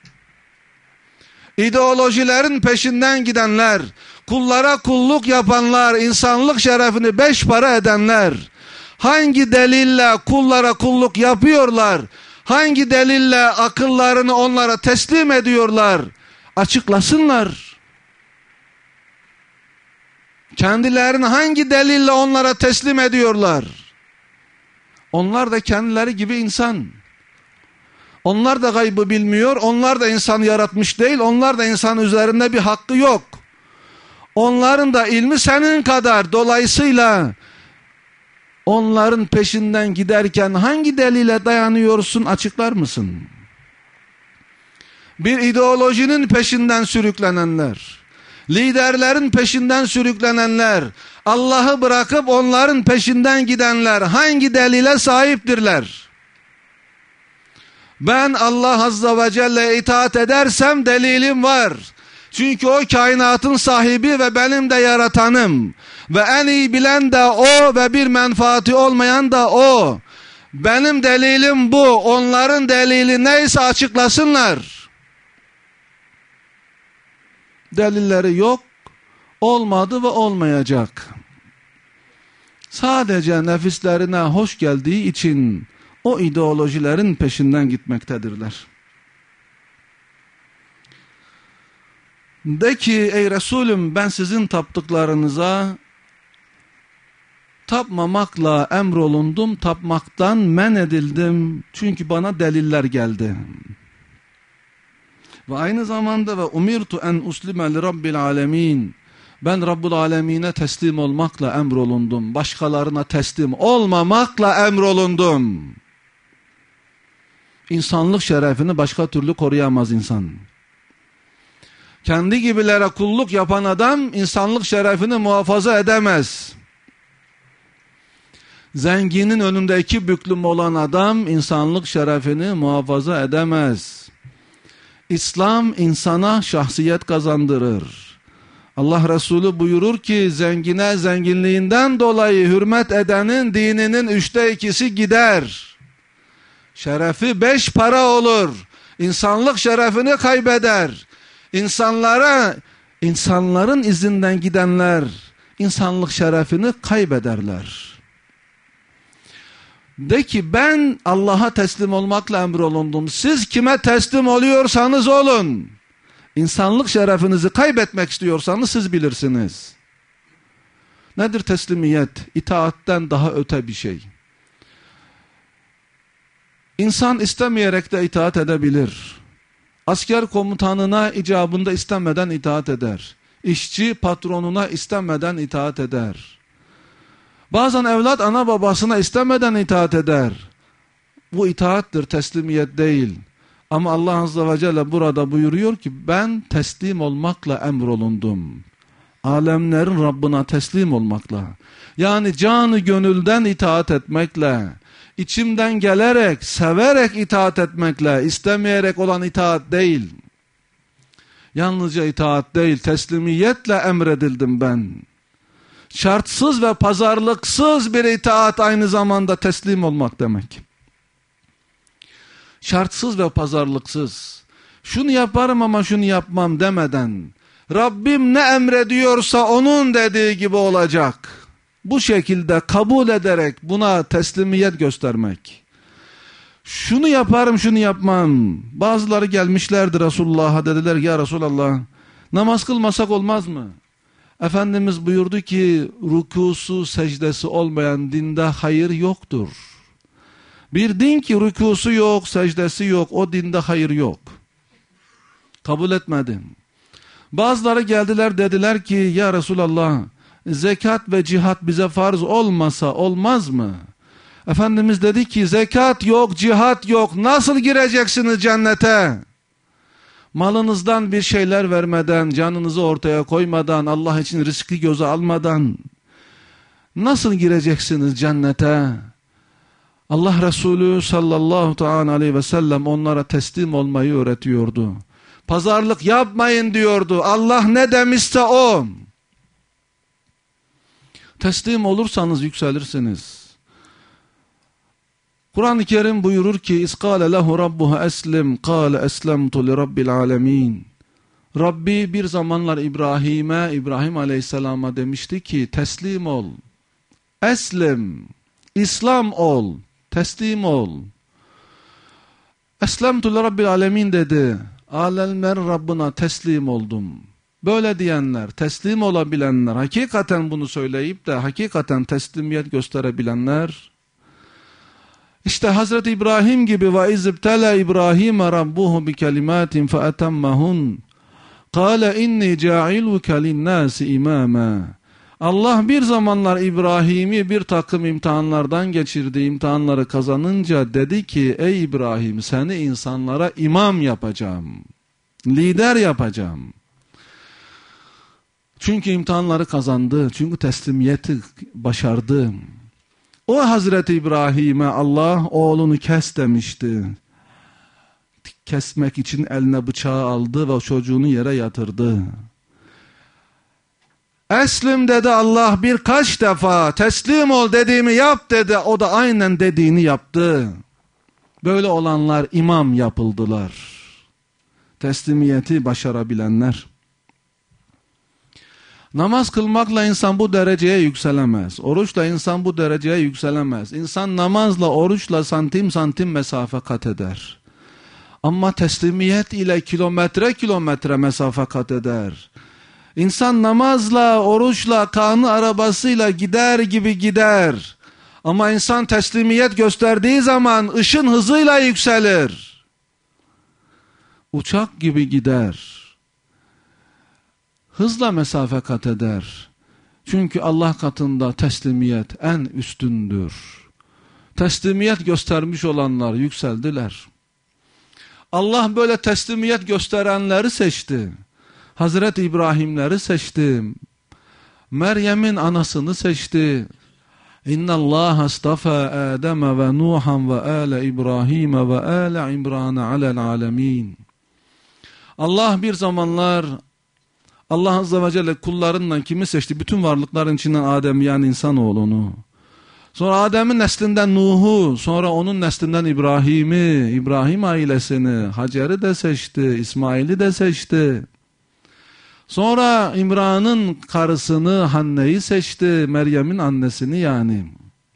İdeolojilerin peşinden gidenler, kullara kulluk yapanlar, insanlık şerefini beş para edenler hangi delille kullara kulluk yapıyorlar? Hangi delille akıllarını onlara teslim ediyorlar? Açıklasınlar. Kendilerini hangi delille onlara teslim ediyorlar? Onlar da kendileri gibi insan. Onlar da gaybı bilmiyor. Onlar da insanı yaratmış değil. Onlar da insan üzerinde bir hakkı yok. Onların da ilmi senin kadar. Dolayısıyla onların peşinden giderken hangi delile dayanıyorsun, açıklar mısın? Bir ideolojinin peşinden sürüklenenler, liderlerin peşinden sürüklenenler, Allah'ı bırakıp onların peşinden gidenler hangi delile sahiptirler? Ben Allah Azze ve Celle'ye itaat edersem delilim var. Çünkü o kainatın sahibi ve benim de yaratanım. Ve en iyi bilen de o ve bir menfaati olmayan da o. Benim delilim bu. Onların delili neyse açıklasınlar. Delilleri yok, olmadı ve olmayacak. Sadece nefislerine hoş geldiği için o ideolojilerin peşinden gitmektedirler. De ki ey Resulüm ben sizin taptıklarınıza tapmamakla emrolundum, tapmaktan men edildim. Çünkü bana deliller geldi. Ve aynı zamanda ve umirtu en uslime li rabbil alemin. Ben Rabbul Alemine teslim olmakla emrolundum. Başkalarına teslim olmamakla emrolundum. İnsanlık şerefini başka türlü koruyamaz insan. Kendi gibilere kulluk yapan adam insanlık şerefini muhafaza edemez. Zenginin önünde iki büklüm olan adam insanlık şerefini muhafaza edemez. İslam insana şahsiyet kazandırır. Allah Resulü buyurur ki zengine zenginliğinden dolayı hürmet edenin dininin üçte ikisi gider. Şerefi beş para olur. İnsanlık şerefini kaybeder. İnsanlara, insanların izinden gidenler insanlık şerefini kaybederler. De ki ben Allah'a teslim olmakla emrolundum. Siz kime teslim oluyorsanız olun. İnsanlık şerefinizi kaybetmek istiyorsanız siz bilirsiniz. Nedir teslimiyet? İtaatten daha öte bir şey. İnsan istemeyerek de itaat edebilir. Asker komutanına icabında istemeden itaat eder. İşçi patronuna istemeden itaat eder. Bazen evlat ana babasına istemeden itaat eder. Bu itaattir, teslimiyet değil. Ama Allah Azze ve Celle burada buyuruyor ki ben teslim olmakla emrolundum. Alemlerin Rabbına teslim olmakla. Yani canı gönülden itaat etmekle, içimden gelerek, severek itaat etmekle, istemeyerek olan itaat değil. Yalnızca itaat değil, teslimiyetle emredildim ben. Şartsız ve pazarlıksız bir itaat aynı zamanda teslim olmak demek. Şartsız ve pazarlıksız. Şunu yaparım ama şunu yapmam demeden, Rabbim ne emrediyorsa onun dediği gibi olacak. Bu şekilde kabul ederek buna teslimiyet göstermek. Şunu yaparım şunu yapmam. Bazıları gelmişlerdi Resulullah'a, dediler ya Resulallah namaz kılmasak olmaz mı? Efendimiz buyurdu ki rükusu secdesi olmayan dinde hayır yoktur. Bir din ki rükusu yok, secdesi yok, o dinde hayır yok. Kabul etmedim. Bazıları geldiler dediler ki ya Resulallah zekat ve cihat bize farz olmasa olmaz mı? Efendimiz dedi ki zekat yok, cihat yok, nasıl gireceksiniz cennete? Malınızdan bir şeyler vermeden, canınızı ortaya koymadan, Allah için riski göze almadan nasıl gireceksiniz cennete? Allah Resulü sallallahu teala aleyhi ve sellem onlara teslim olmayı öğretiyordu. Pazarlık yapmayın diyordu. Allah ne demişse o. Teslim olursanız yükselirsiniz. Kur'an-ı Kerim buyurur ki İskâle lehu rabbuhu eslim kâle eslemtu li rabbil alemin. Rabbi bir zamanlar İbrahim'e, İbrahim aleyhisselama demişti ki teslim ol. Eslim, İslam ol, teslim ol. Eslemtu li rabbil alemin dedi. Alemlerin Rabbına teslim oldum. Böyle diyenler, teslim olabilenler, hakikaten bunu söyleyip de hakikaten teslimiyet gösterebilenler, işte Hazreti İbrahim gibi ve izibtele İbrahim'e rabbuhu bi kelimatin fe etemmehun kâle inni ca'iluke linnâsi imâmâ. Allah bir zamanlar İbrahim'i bir takım imtihanlardan geçirdi, imtihanları kazanınca dedi ki ey İbrahim seni insanlara imam yapacağım, lider yapacağım. Çünkü imtihanları kazandı, çünkü teslimiyeti başardı. O Hazreti İbrahim'e Allah oğlunu kes demişti. Kesmek için eline bıçağı aldı ve çocuğunu yere yatırdı. Eslim dedi Allah birkaç defa, teslim ol dediğimi yap dedi. O da aynen dediğini yaptı. Böyle olanlar imam yapıldılar. Teslimiyeti başarabilenler. Namaz kılmakla insan bu dereceye yükselemez. Oruçla insan bu dereceye yükselemez. İnsan namazla, oruçla santim santim mesafe kat eder. Ama teslimiyet ile kilometre kilometre mesafe kat eder. İnsan namazla, oruçla, kanı arabasıyla gider gibi gider. Ama insan teslimiyet gösterdiği zaman ışın hızıyla yükselir. Uçak gibi gider. Hızla mesafe kat eder. Çünkü Allah katında teslimiyet en üstündür. Teslimiyet göstermiş olanlar yükseldiler. Allah böyle teslimiyet gösterenleri seçti. Hazreti İbrahimleri seçti. Meryem'in anasını seçti. İnna Allah astafa Adem ve Nuhan ve ale İbrahim ve ale İmran alel alemin. Allah bir zamanlar Allah Azze ve Celle kullarından kimi seçti? Bütün varlıkların içinden Adem yani insanoğlunu. Sonra Adem'in neslinden Nuh'u, sonra onun neslinden İbrahim'i, İbrahim ailesini, Hacer'i de seçti, İsmail'i de seçti. Sonra İmran'ın karısını Hanne'yi seçti, Meryem'in annesini yani.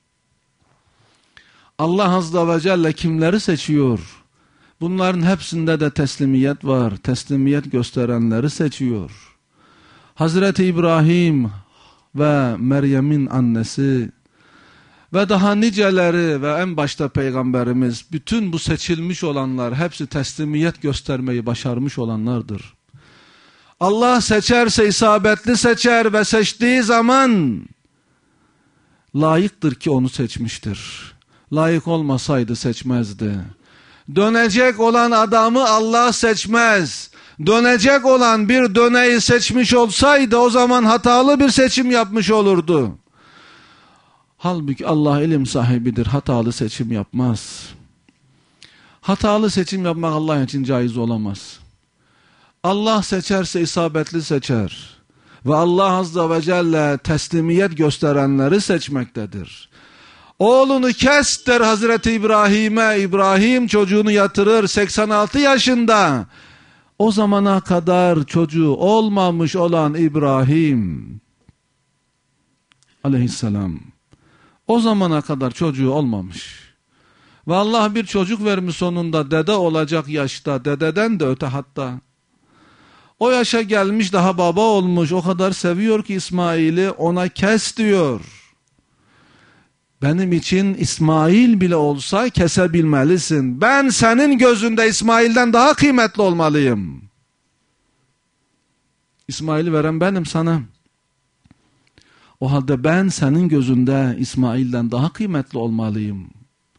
Allah Azze ve Celle kimleri seçiyor? Bunların hepsinde de teslimiyet var. Teslimiyet gösterenleri seçiyor. Hazreti İbrahim ve Meryem'in annesi ve daha niceleri ve en başta Peygamberimiz, bütün bu seçilmiş olanlar hepsi teslimiyet göstermeyi başarmış olanlardır. Allah seçerse isabetli seçer ve seçtiği zaman layıktır ki onu seçmiştir. layık olmasaydı seçmezdi. Dönecek olan adamı Allah seçmez. Dönecek olan bir döneyi seçmiş olsaydı o zaman hatalı bir seçim yapmış olurdu. Halbuki Allah ilim sahibidir, hatalı seçim yapmaz. Hatalı seçim yapmak Allah için caiz olamaz. Allah seçerse isabetli seçer. Ve Allah Azze ve Celle teslimiyet gösterenleri seçmektedir. Oğlunu kes der Hazreti İbrahim'e. İbrahim çocuğunu yatırır seksen altı yaşında. O zamana kadar çocuğu olmamış olan İbrahim aleyhisselam o zamana kadar çocuğu olmamış. Ve Allah bir çocuk vermiş sonunda, dede olacak yaşta, dededen de öte hatta. O yaşa gelmiş, daha baba olmuş, o kadar seviyor ki İsmail'i, ona kes diyor. Benim için İsmail bile olsa kesebilmelisin. Ben senin gözünde İsmail'den daha kıymetli olmalıyım. İsmail'i veren benim sana. O halde ben senin gözünde İsmail'den daha kıymetli olmalıyım.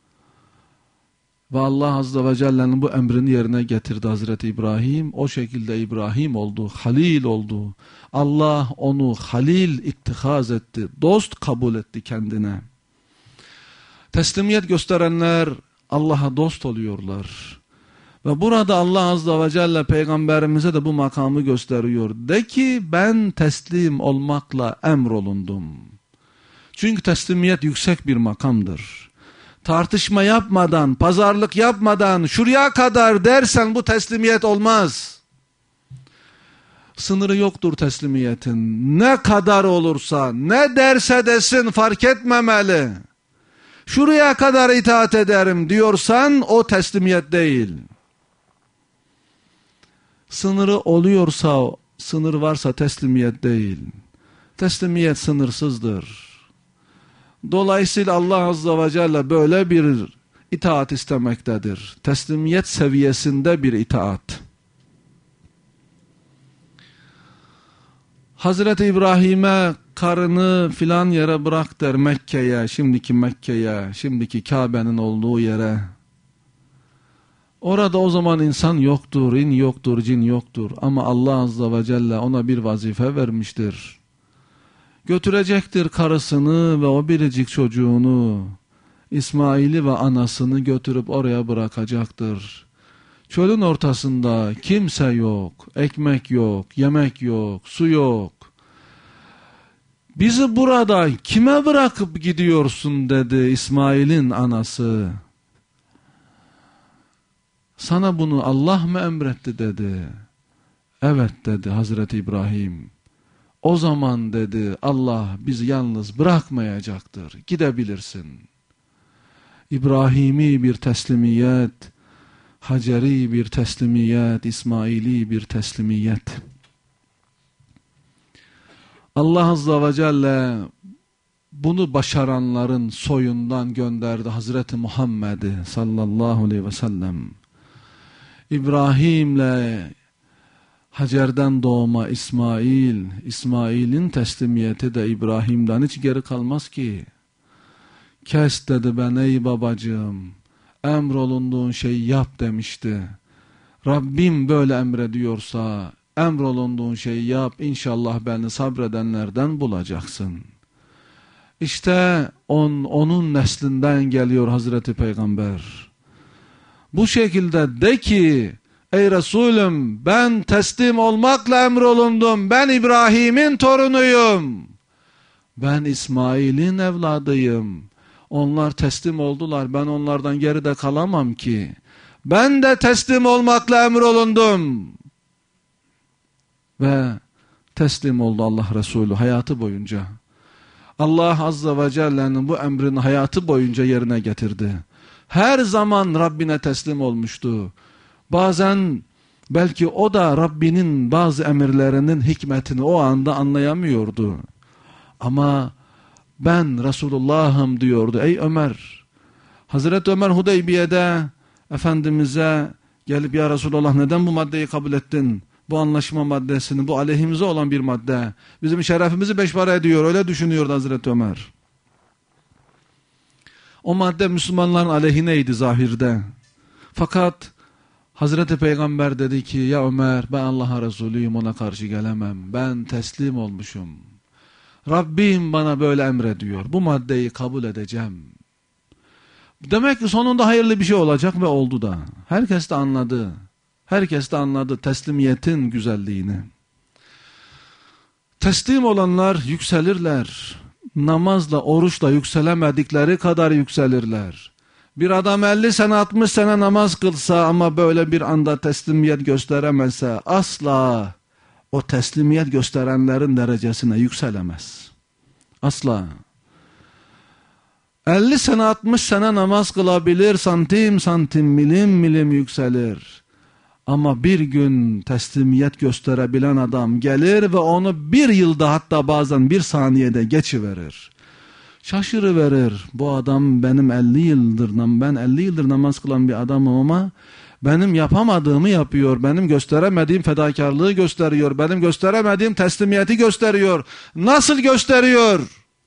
Ve Allah Azze ve Celle'nin bu emrini yerine getirdi Hazreti İbrahim. O şekilde İbrahim oldu, Halil oldu. Allah onu Halil ittihaz etti, dost kabul etti kendine. Teslimiyet gösterenler Allah'a dost oluyorlar. Ve burada Allah Azze ve Celle Peygamberimize de bu makamı gösteriyor. De ki ben teslim olmakla emrolundum. Çünkü teslimiyet yüksek bir makamdır. Tartışma yapmadan, pazarlık yapmadan şuraya kadar dersen bu teslimiyet olmaz. Sınırı yoktur teslimiyetin. Ne kadar olursa, ne derse desin fark etmemeli. Şuraya kadar itaat ederim diyorsan o teslimiyet değil. Sınırı oluyorsa, sınır varsa teslimiyet değil. Teslimiyet sınırsızdır. Dolayısıyla Allah Azze ve Celle böyle bir itaat istemektedir. Teslimiyet seviyesinde bir itaat. Hazreti İbrahim'e karını filan yere bırak der, Mekke'ye, şimdiki Mekke'ye, şimdiki Kabe'nin olduğu yere. Orada o zaman insan yoktur, in yoktur, cin yoktur. Ama Allah Azze ve Celle ona bir vazife vermiştir. Götürecektir karısını ve o biricik çocuğunu, İsmail'i ve anasını götürüp oraya bırakacaktır. Çölün ortasında kimse yok, ekmek yok, yemek yok, su yok. Bizi burada kime bırakıp gidiyorsun dedi İsmail'in anası. Sana bunu Allah mı emretti dedi. Evet dedi Hazreti İbrahim. O zaman dedi Allah bizi yalnız bırakmayacaktır. Gidebilirsin. İbrahimi bir teslimiyet, Haceri bir teslimiyet, İsmaili bir teslimiyet. Allah Azze ve Celle bunu başaranların soyundan gönderdi Hazreti Muhammed'i sallallahu aleyhi ve sellem. İbrahim'le Hacer'den doğma İsmail, İsmail'in teslimiyeti de İbrahim'den hiç geri kalmaz ki. Kes dedi ben ey babacığım, emrolunduğun şeyi yap demişti. Rabbim böyle emrediyorsa, emrolunduğun şeyi yap, inşallah beni sabredenlerden bulacaksın. İşte on, onun neslinden geliyor Hazreti Peygamber. Bu şekilde de ki, ey Resulüm ben teslim olmakla emrolundum. Ben İbrahim'in torunuyum. Ben İsmail'in evladıyım. Onlar teslim oldular. Ben onlardan geride kalamam ki. Ben de teslim olmakla emrolundum. Ve teslim oldu Allah Resulü hayatı boyunca. Allah Azze ve Celle'nin bu emrini hayatı boyunca yerine getirdi. Her zaman Rabbine teslim olmuştu. Bazen belki o da Rabbinin bazı emirlerinin hikmetini o anda anlayamıyordu. Ama ben Resulullah'ım diyordu. Ey Ömer, Hazreti Ömer Hudeybiye'de Efendimiz'e gelip ya Resulullah neden bu maddeyi kabul ettin? Bu anlaşma maddesini, bu aleyhimize olan bir madde. Bizim şerefimizi beş para ediyor. Öyle düşünüyordu Hazreti Ömer. O madde Müslümanların aleyhineydi zahirde. Fakat Hazreti Peygamber dedi ki, ya Ömer, ben Allah'a Resulüyüm, ona karşı gelemem. Ben teslim olmuşum. Rabbim bana böyle emrediyor. Bu maddeyi kabul edeceğim. Demek ki sonunda hayırlı bir şey olacak ve oldu da. Herkes de anladı. Herkes de anladı teslimiyetin güzelliğini. Teslim olanlar yükselirler. Namazla, oruçla yükselemedikleri kadar yükselirler. Bir adam elli sene altmış sene namaz kılsa ama böyle bir anda teslimiyet gösteremezse asla o teslimiyet gösterenlerin derecesine yükselemez. Asla. elli sene altmış sene namaz kılabilir, santim santim, milim milim yükselir. Ama bir gün teslimiyet gösterebilen adam gelir ve onu bir yılda, hatta bazen bir saniyede geçiverir. Şaşırıverir. Bu adam benim elli yıldır, ben elli yıldır namaz kılan bir adamım ama benim yapamadığımı yapıyor. Benim gösteremediğim fedakarlığı gösteriyor. Benim gösteremediğim teslimiyeti gösteriyor. Nasıl gösteriyor?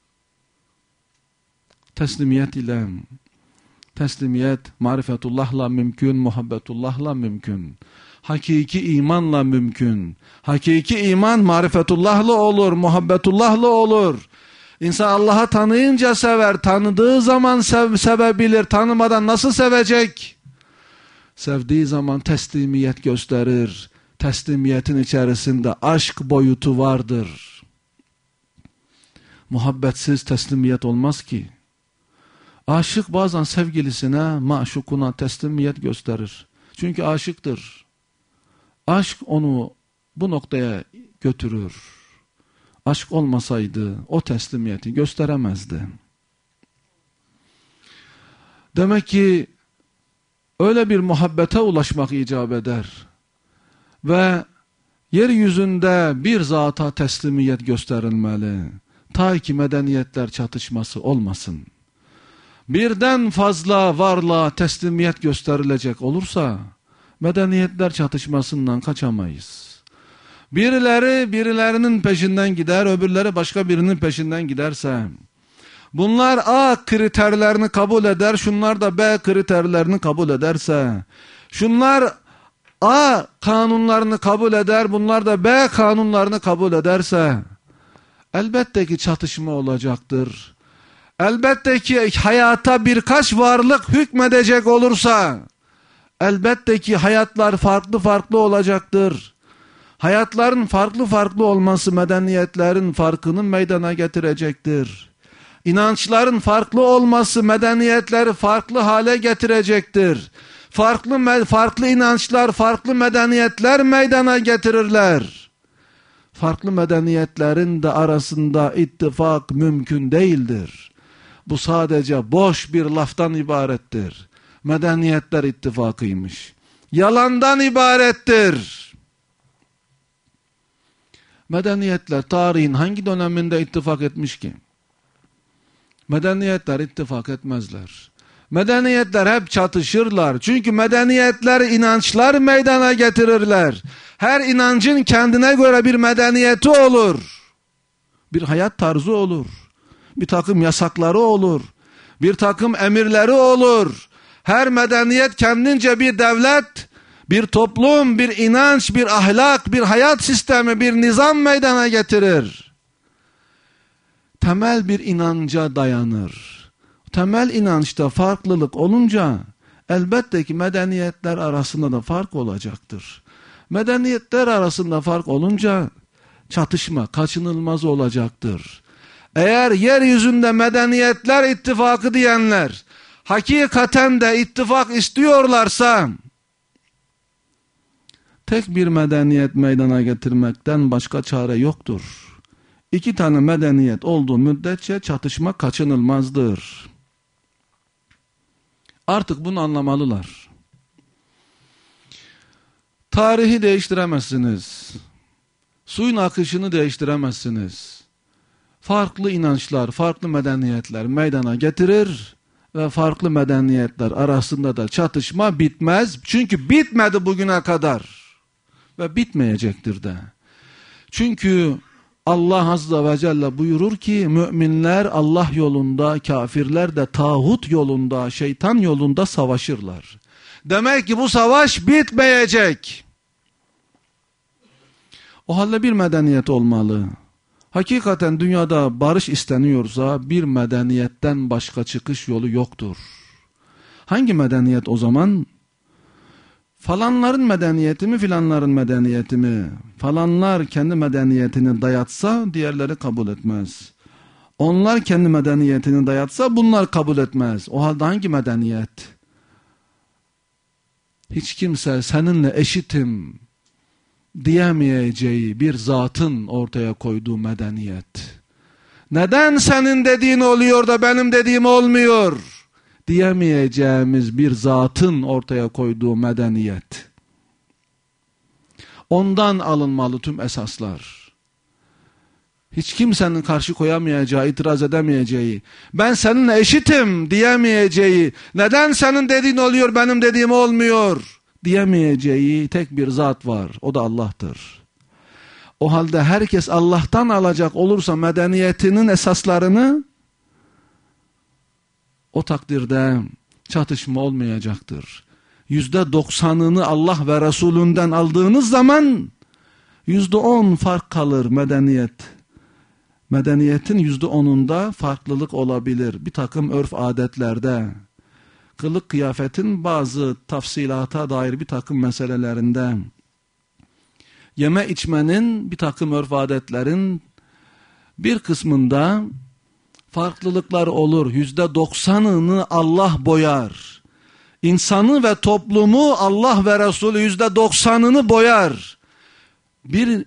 Teslimiyet ile. Teslimiyet marifetullahla mümkün, muhabbetullahla mümkün. Hakiki imanla mümkün. Hakiki iman marifetullahla olur, muhabbetullahla olur. İnsan Allah'ı tanıyınca sever, tanıdığı zaman sev sevebilir, tanımadan nasıl sevecek? Sevdiği zaman teslimiyet gösterir. Teslimiyetin içerisinde aşk boyutu vardır. Muhabbetsiz teslimiyet olmaz ki. Aşık bazen sevgilisine, maşukuna teslimiyet gösterir. Çünkü aşıktır. Aşk onu bu noktaya götürür. Aşk olmasaydı o teslimiyeti gösteremezdi. Demek ki öyle bir muhabbete ulaşmak icap eder. Ve yeryüzünde bir zata teslimiyet gösterilmeli. Ta ki medeniyetler çatışması olmasın. Birden fazla varlığa teslimiyet gösterilecek olursa medeniyetler çatışmasından kaçamayız. Birileri birilerinin peşinden gider, öbürleri başka birinin peşinden giderse, bunlar A kriterlerini kabul eder, şunlar da B kriterlerini kabul ederse, şunlar A kanunlarını kabul eder, bunlar da B kanunlarını kabul ederse, elbette ki çatışma olacaktır. Elbette ki hayata birkaç varlık hükmedecek olursa, elbette ki hayatlar farklı farklı olacaktır. Hayatların farklı farklı olması medeniyetlerin farkını meydana getirecektir. İnançların farklı olması medeniyetleri farklı hale getirecektir. Farklı farklı inançlar farklı medeniyetler meydana getirirler. Farklı medeniyetlerin de arasında ittifak mümkün değildir. Bu sadece boş bir laftan ibarettir. Medeniyetler ittifakıymış. Yalandan ibarettir. Medeniyetler tarihin hangi döneminde ittifak etmiş ki? Medeniyetler ittifak etmezler. Medeniyetler hep çatışırlar. Çünkü medeniyetler inançlar meydana getirirler. Her inancın kendine göre bir medeniyeti olur. Bir hayat tarzı olur. Bir takım yasakları olur. Bir takım emirleri olur. Her medeniyet kendince bir devlet, bir toplum, bir inanç, bir ahlak, bir hayat sistemi, bir nizam meydana getirir. Temel bir inanca dayanır. Temel inançta farklılık olunca elbette ki medeniyetler arasında da fark olacaktır. Medeniyetler arasında fark olunca çatışma kaçınılmaz olacaktır. Eğer yeryüzünde medeniyetler ittifakı diyenler hakikaten de ittifak istiyorlarsa tek bir medeniyet meydana getirmekten başka çare yoktur. İki tane medeniyet olduğu müddetçe çatışma kaçınılmazdır. Artık bunu anlamalılar. Tarihi değiştiremezsiniz. Suyun akışını değiştiremezsiniz. Farklı inançlar, farklı medeniyetler meydana getirir ve farklı medeniyetler arasında da çatışma bitmez. Çünkü bitmedi bugüne kadar ve bitmeyecektir de. Çünkü Allah Azze ve Celle buyurur ki müminler Allah yolunda, kafirler de tağut yolunda, şeytan yolunda savaşırlar. Demek ki bu savaş bitmeyecek. O halde bir medeniyet olmalı. Hakikaten dünyada barış isteniyorsa bir medeniyetten başka çıkış yolu yoktur. Hangi medeniyet o zaman? Falanların medeniyeti mi, filanların medeniyeti mi? Falanlar kendi medeniyetini dayatsa diğerleri kabul etmez. Onlar kendi medeniyetini dayatsa bunlar kabul etmez. O halde hangi medeniyet? Hiç kimse seninle eşitim diyemeyeceği bir zatın ortaya koyduğu medeniyet. Neden senin dediğin oluyor da benim dediğim olmuyor diyemeyeceğimiz bir zatın ortaya koyduğu medeniyet. Ondan alınmalı tüm esaslar. Hiç kimsenin karşı koyamayacağı, itiraz edemeyeceği, ben seninle eşitim diyemeyeceği, neden senin dediğin oluyor benim dediğim olmuyor diyemeyeceği tek bir zat var. O da Allah'tır. O halde herkes Allah'tan alacak olursa medeniyetinin esaslarını, o takdirde çatışma olmayacaktır. Yüzde doksanını Allah ve Resulünden aldığınız zaman yüzde on fark kalır medeniyet. Medeniyetin yüzde onunda farklılık olabilir. Bir takım örf adetlerde, kılık kıyafetin bazı tafsilata dair bir takım meselelerinde, yeme içmenin bir takım örf adetlerin bir kısmında farklılıklar olur. Yüzde doksanını Allah boyar. İnsanı ve toplumu Allah ve Resulü yüzde doksanını boyar. Bir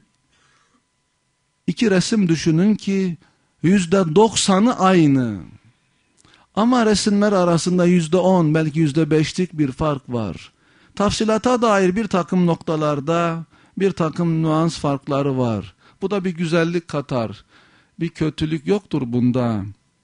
iki resim düşünün ki yüzde doksanı aynı. Ama resimler arasında yüzde on belki yüzde beşlik bir fark var. Tafsilata dair bir takım noktalarda bir takım nüans farkları var. Bu da bir güzellik katar. Bir kötülük yoktur bunda.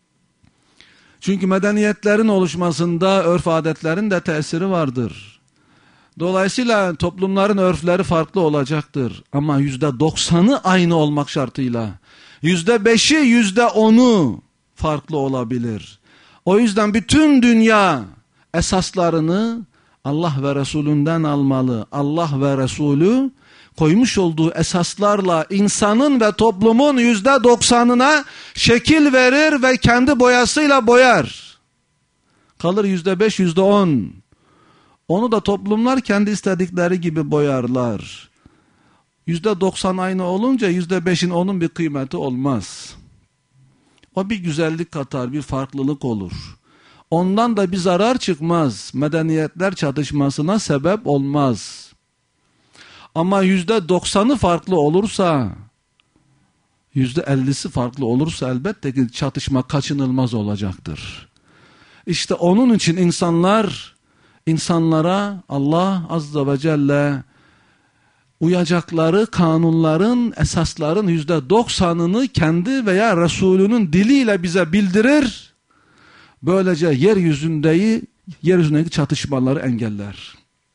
Çünkü medeniyetlerin oluşmasında örf adetlerin de tesiri vardır. Dolayısıyla toplumların örfleri farklı olacaktır. Ama yüzde doksanı aynı olmak şartıyla yüzde beşi yüzde onu farklı olabilir. O yüzden bütün dünya esaslarını Allah ve Resulünden almalı. Allah ve Resulü koymuş olduğu esaslarla insanın ve toplumun yüzde doksanına şekil verir ve kendi boyasıyla boyar. Kalır yüzde beş, yüzde on. Onu da toplumlar kendi istedikleri gibi boyarlar. Yüzde doksan aynı olunca yüzde beşin onun bir kıymeti olmaz. O bir güzellik katar, bir farklılık olur. Ondan da bir zarar çıkmaz. Medeniyetler çatışmasına sebep olmaz. Ama yüzde doksanı farklı olursa, yüzde ellisi farklı olursa elbette ki çatışma kaçınılmaz olacaktır. İşte onun için insanlar, insanlara Allah Azze ve Celle uyacakları kanunların, esasların yüzde doksanını kendi veya Resulünün diliyle bize bildirir. Böylece yeryüzündeyi, yeryüzündeki çatışmaları engeller.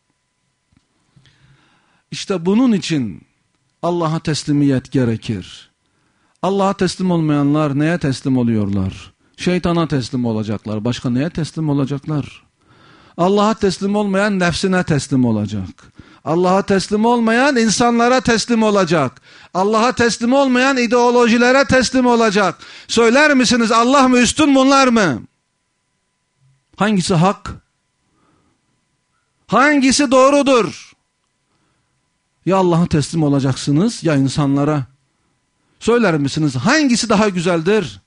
İşte bunun için Allah'a teslimiyet gerekir. Allah'a teslim olmayanlar neye teslim oluyorlar? Şeytana teslim olacaklar. Başka neye teslim olacaklar? Allah'a teslim olmayan nefsine teslim olacak. Allah'a teslim olmayan insanlara teslim olacak. Allah'a teslim olmayan ideolojilere teslim olacak. Söyler misiniz Allah mı üstün, bunlar mı? Hangisi hak? Hangisi doğrudur? Ya Allah'a teslim olacaksınız ya insanlara. Söyler misiniz hangisi daha güzeldir?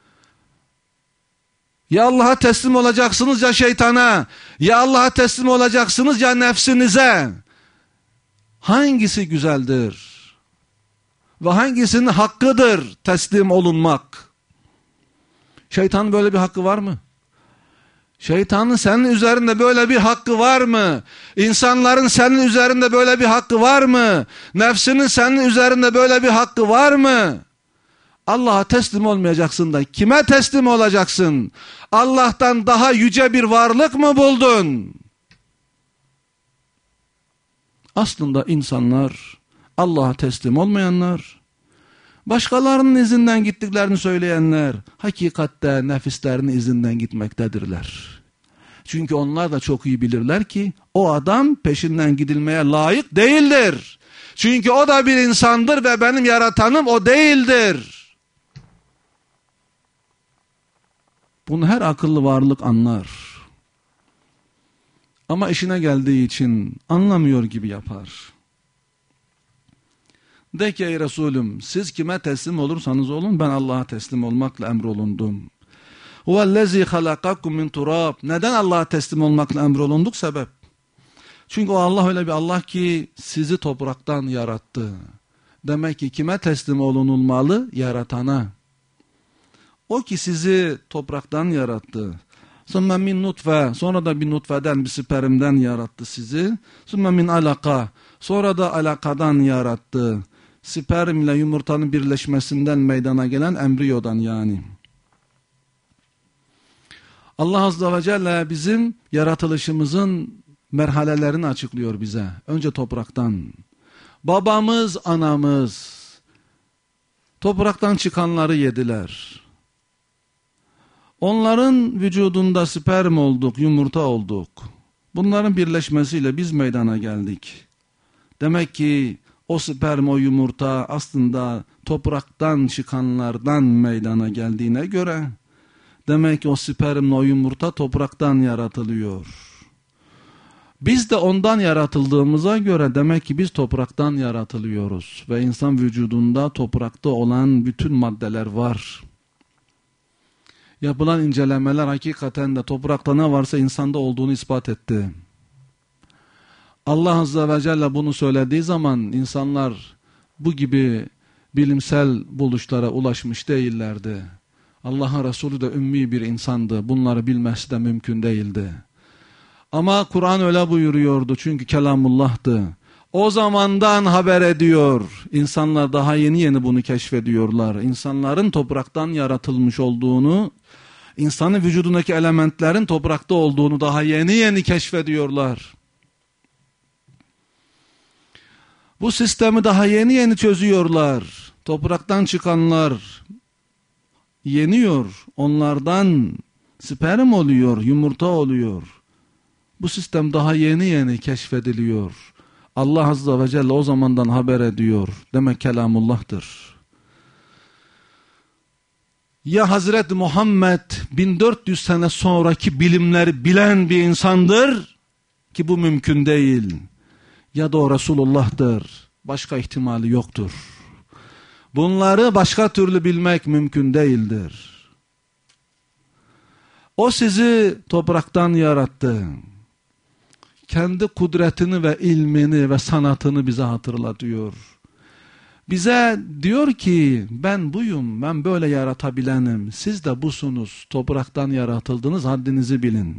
Ya Allah'a teslim olacaksınız ya şeytana. Ya Allah'a teslim olacaksınız ya nefsinize. Hangisi güzeldir? Ve hangisinin hakkıdır teslim olunmak? Şeytanın böyle bir hakkı var mı? Şeytanın senin üzerinde böyle bir hakkı var mı? İnsanların senin üzerinde böyle bir hakkı var mı? Nefsinin senin üzerinde böyle bir hakkı var mı? Allah'a teslim olmayacaksın da kime teslim olacaksın? Allah'tan daha yüce bir varlık mı buldun? Aslında insanlar, Allah'a teslim olmayanlar, Başkalarının izinden gittiklerini söyleyenler hakikatte nefislerinin izinden gitmektedirler. Çünkü onlar da çok iyi bilirler ki o adam peşinden gidilmeye layık değildir. Çünkü o da bir insandır ve benim yaratanım o değildir. Bunu her akıllı varlık anlar. Ama işine geldiği için anlamıyor gibi yapar. De ki ey Resulüm, siz kime teslim olursanız olun, ben Allah'a teslim olmakla emrolundum. Huvellezî halakakum min turab. Neden Allah'a teslim olmakla emrolunduk? Sebep. Çünkü o Allah öyle bir Allah ki sizi topraktan yarattı. Demek ki kime teslim olunulmalı? Yaratana. O ki sizi topraktan yarattı. Sonra min nutfe, sonra da bir nutfeden, bir spermden yarattı sizi. Sonra min alaka, sonra da alakadan yarattı. Sperm ile yumurtanın birleşmesinden meydana gelen embriyodan yani. Allah Azze ve Celle bizim yaratılışımızın merhalelerini açıklıyor bize. Önce topraktan. Babamız, anamız topraktan çıkanları yediler. Onların vücudunda sperm olduk, yumurta olduk. Bunların birleşmesiyle biz meydana geldik. Demek ki o sperm, o yumurta aslında topraktan çıkanlardan meydana geldiğine göre demek ki o spermle o yumurta topraktan yaratılıyor. Biz de ondan yaratıldığımıza göre demek ki biz topraktan yaratılıyoruz. Ve insan vücudunda toprakta olan bütün maddeler var. Yapılan incelemeler hakikaten de toprakta ne varsa insanda olduğunu ispat etti. Allah Azze ve Celle bunu söylediği zaman insanlar bu gibi bilimsel buluşlara ulaşmış değillerdi. Allah'ın Resulü de ümmi bir insandı. Bunları bilmesi de mümkün değildi. Ama Kur'an öyle buyuruyordu çünkü kelamullah'tı. O zamandan haber ediyor. İnsanlar daha yeni yeni bunu keşfediyorlar. İnsanların topraktan yaratılmış olduğunu, insanın vücudundaki elementlerin toprakta olduğunu daha yeni yeni keşfediyorlar. Bu sistemi daha yeni yeni çözüyorlar. Topraktan çıkanlar yeniyor. Onlardan sperm oluyor, yumurta oluyor. Bu sistem daha yeni yeni keşfediliyor. Allah Azze ve Celle o zamandan haber ediyor. Demek kelamullah'tır. Ya Hazreti Muhammed bin dört yüz sene sonraki bilimleri bilen bir insandır ki bu mümkün değil. Ya da o Resulullah'tır. Başka ihtimali yoktur. Bunları başka türlü bilmek mümkün değildir. O sizi topraktan yarattı. Kendi kudretini ve ilmini ve sanatını bize hatırlatıyor. Bize diyor ki ben buyum, ben böyle yaratabilenim. Siz de busunuz, topraktan yaratıldınız, haddinizi bilin.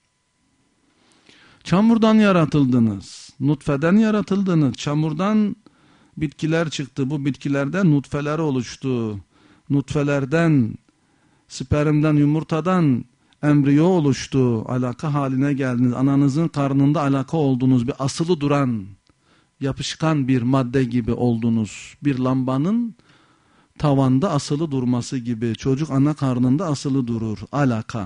Çamurdan yaratıldınız, nutfeden yaratıldınız, çamurdan bitkiler çıktı, bu bitkilerden nutfeler oluştu. Nutfelerden, spermden, yumurtadan embriyo oluştu, alaka haline geldiniz. Ananızın karnında alaka oldunuz, bir asılı duran, yapışkan bir madde gibi oldunuz. Bir lambanın tavanda asılı durması gibi. Çocuk ana karnında asılı durur. Alaka.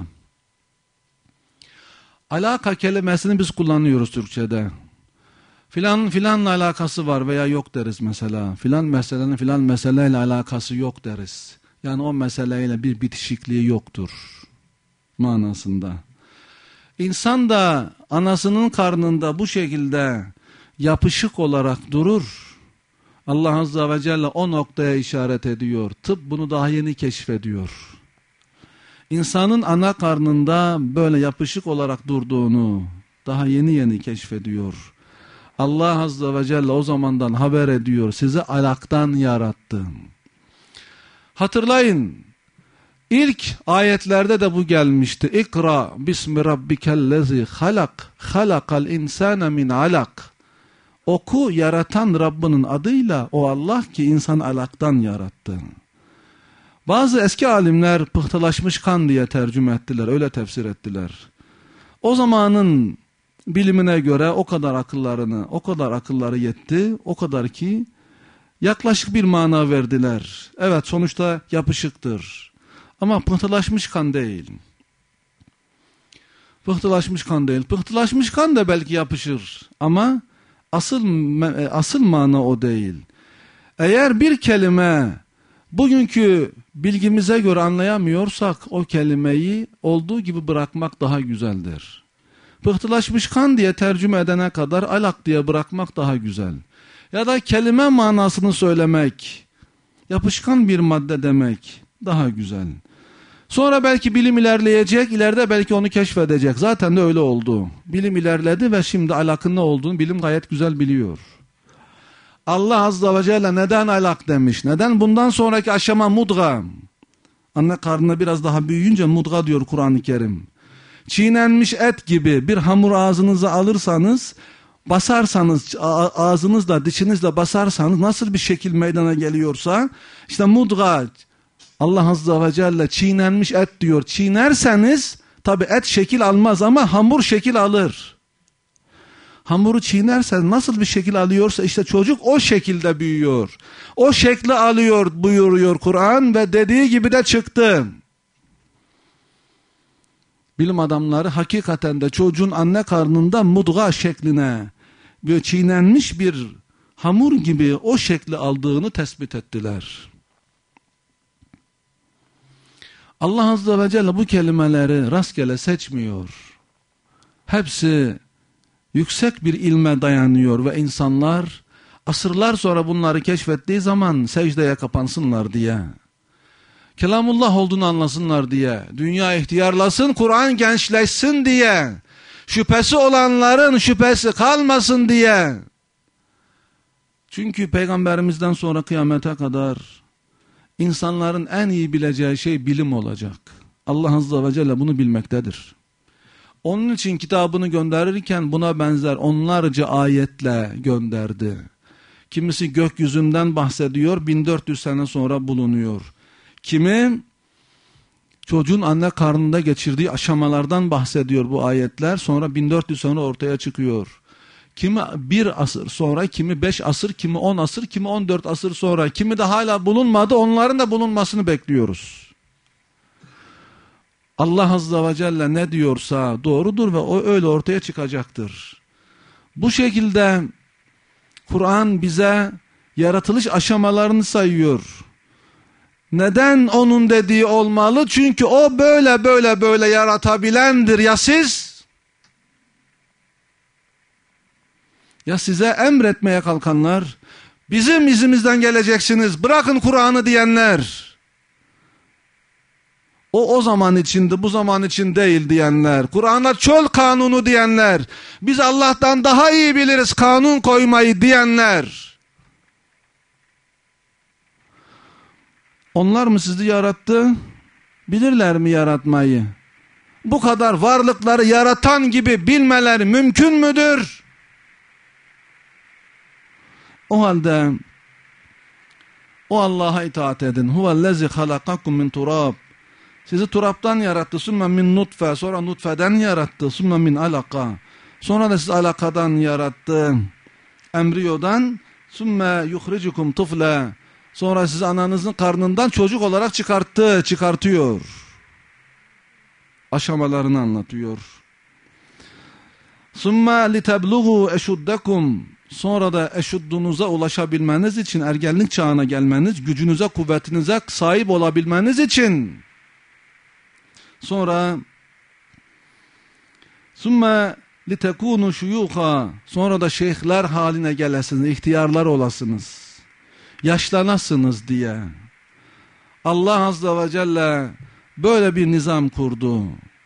Alaka kelimesini biz kullanıyoruz Türkçe'de. Filan filanla alakası var veya yok deriz mesela. Filan meselenin filan meseleyle alakası yok deriz. Yani o meseleyle bir bitişikliği yoktur manasında. İnsan da anasının karnında bu şekilde yapışık olarak durur. Allah Azze ve Celle o noktaya işaret ediyor. Tıp bunu daha yeni keşfediyor. İnsanın ana karnında böyle yapışık olarak durduğunu daha yeni yeni keşfediyor. Allah Azze ve Celle o zamandan haber ediyor. Sizi alaktan yarattım. Hatırlayın. İlk ayetlerde de bu gelmişti. İkra bismi rabbikellezi halak. Halakal insane min alak. Oku, yaratan Rabbinin adıyla, o Allah ki insan alaktan yarattı. Bazı eski alimler pıhtılaşmış kan diye tercüme ettiler, öyle tefsir ettiler. O zamanın bilimine göre o kadar akıllarını, o kadar akılları yetti, o kadar ki yaklaşık bir mana verdiler. Evet, sonuçta yapışıktır. Ama pıhtılaşmış kan değil. Pıhtılaşmış kan değil. Pıhtılaşmış kan da belki yapışır. Ama asıl asıl mana o değil. Eğer bir kelime bugünkü bilgimize göre anlayamıyorsak o kelimeyi olduğu gibi bırakmak daha güzeldir. Pıhtılaşmış kan diye tercüme edene kadar alak diye bırakmak daha güzel. Ya da kelime manasını söylemek, yapışkan bir madde demek daha güzel. Sonra belki bilim ilerleyecek, ileride belki onu keşfedecek. Zaten de öyle oldu. Bilim ilerledi ve şimdi alakın ne olduğunu bilim gayet güzel biliyor. Allah Azze ve Celle neden alak demiş? Neden bundan sonraki aşama mudga? Anne karnına biraz daha büyüyünce mudga diyor Kur'an-ı Kerim. Çiğnenmiş et gibi bir hamur ağzınıza alırsanız, basarsanız, ağzınızla, dişinizle basarsanız nasıl bir şekil meydana geliyorsa, işte mudga, Allah Azze ve Celle çiğnenmiş et diyor. Çiğnerseniz, tabi et şekil almaz ama hamur şekil alır. Hamuru çiğnersen nasıl bir şekil alıyorsa işte çocuk o şekilde büyüyor. O şekli alıyor buyuruyor Kur'an ve dediği gibi de çıktı. Bilim adamları hakikaten de çocuğun anne karnında mudga şekline, böyle çiğnenmiş bir hamur gibi o şekli aldığını tespit ettiler. Allah Azze ve Celle bu kelimeleri rastgele seçmiyor. Hepsi yüksek bir ilme dayanıyor ve insanlar asırlar sonra bunları keşfettiği zaman secdeye kapansınlar diye, kelamullah olduğunu anlasınlar diye, dünya ihtiyarlasın, Kur'an gençleşsin diye, şüphesi olanların şüphesi kalmasın diye. Çünkü Peygamberimizden sonra kıyamete kadar insanların en iyi bileceği şey bilim olacak. Allah Azze ve Celle bunu bilmektedir. Onun için kitabını gönderirken buna benzer onlarca ayetle gönderdi. Kimisi gökyüzünden bahsediyor, bin dört yüz sene sonra bulunuyor. Kimi çocuğun anne karnında geçirdiği aşamalardan bahsediyor bu ayetler, sonra bin dört yüz sonra ortaya çıkıyor. Kimi bir asır sonra, kimi beş asır, kimi on asır, kimi on dört asır sonra, kimi de hala bulunmadı, onların da bulunmasını bekliyoruz. Allah Azze ve Celle ne diyorsa doğrudur ve o öyle ortaya çıkacaktır. Bu şekilde Kur'an bize yaratılış aşamalarını sayıyor. Neden onun dediği olmalı? Çünkü o böyle böyle böyle yaratabilendir. Ya siz? Ya size emretmeye kalkanlar, bizim izimizden geleceksiniz, bırakın Kur'an'ı diyenler, o o zaman içindi, bu zaman için değil diyenler, Kur'an'a çöl kanunu diyenler, biz Allah'tan daha iyi biliriz kanun koymayı diyenler. Onlar mı sizi yarattı? Bilirler mi yaratmayı? Bu kadar varlıkları yaratan gibi bilmeleri mümkün müdür? O halde o Allah'a itaat edin. Huvellezî halakakum min turab. Sizi turaptan yarattı. Sümme min nutfe. Sonra nutfeden yarattı. Sümme min alaka. Sonra da sizi alakadan yarattı. Embriyodan. Sümme yuhricukum tıfle. Sonra sizi ananızın karnından çocuk olarak çıkarttı. Çıkartıyor. Aşamalarını anlatıyor. Sümme litebluğu eşuddekum. Sonra da eşuddunuza ulaşabilmeniz için, ergenlik çağına gelmeniz, gücünüze, kuvvetinize sahip olabilmeniz için. Sonra sümme litekunu şuyuha. Sonra da şeyhler haline gelesiniz, ihtiyarlar olasınız, yaşlanasınız diye. Allah Azze ve Celle böyle bir nizam kurdu.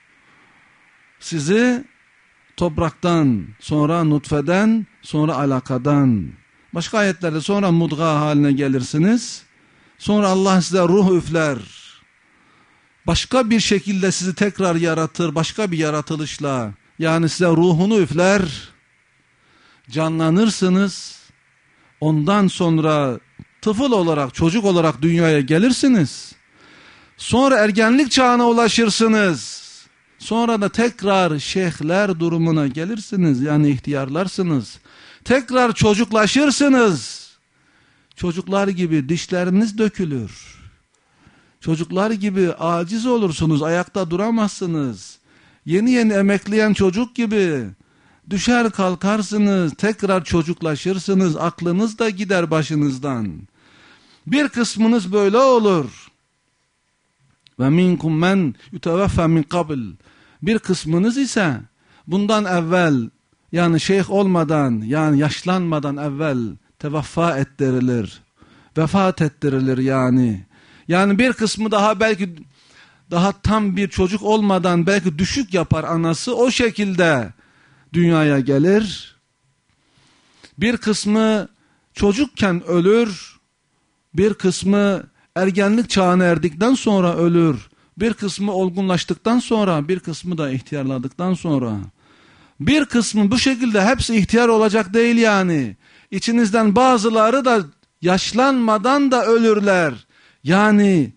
Sizi topraktan, sonra nutfeden, sonra alakadan. Başka ayetlerde sonra mudga haline gelirsiniz. Sonra Allah size ruh üfler. Başka bir şekilde sizi tekrar yaratır, başka bir yaratılışla. Yani size ruhunu üfler. Canlanırsınız. Ondan sonra tıfıl olarak, çocuk olarak dünyaya gelirsiniz. Sonra ergenlik çağına ulaşırsınız. Sonra da tekrar şeyhler durumuna gelirsiniz. Yani ihtiyarlarsınız. Tekrar çocuklaşırsınız. çocuklar gibi dişleriniz dökülür. Çocuklar gibi aciz olursunuz, ayakta duramazsınız. Yeni yeni emekleyen çocuk gibi düşer kalkarsınız, tekrar çocuklaşırsınız, aklınız da gider başınızdan. Bir kısmınız böyle olur. Ve minkum men yutevaffa min qabl. Bir kısmınız ise bundan evvel, yani şeyh olmadan, yani yaşlanmadan evvel tevaffa ettirilir. Vefat ettirilir yani. Yani bir kısmı daha belki daha tam bir çocuk olmadan belki düşük yapar anası, o şekilde dünyaya gelir. Bir kısmı çocukken ölür. Bir kısmı ergenlik çağına erdikten sonra ölür. Bir kısmı olgunlaştıktan sonra, bir kısmı da ihtiyarladıktan sonra. Bir kısmı bu şekilde, hepsi ihtiyar olacak değil yani. İçinizden bazıları da yaşlanmadan da ölürler. Yani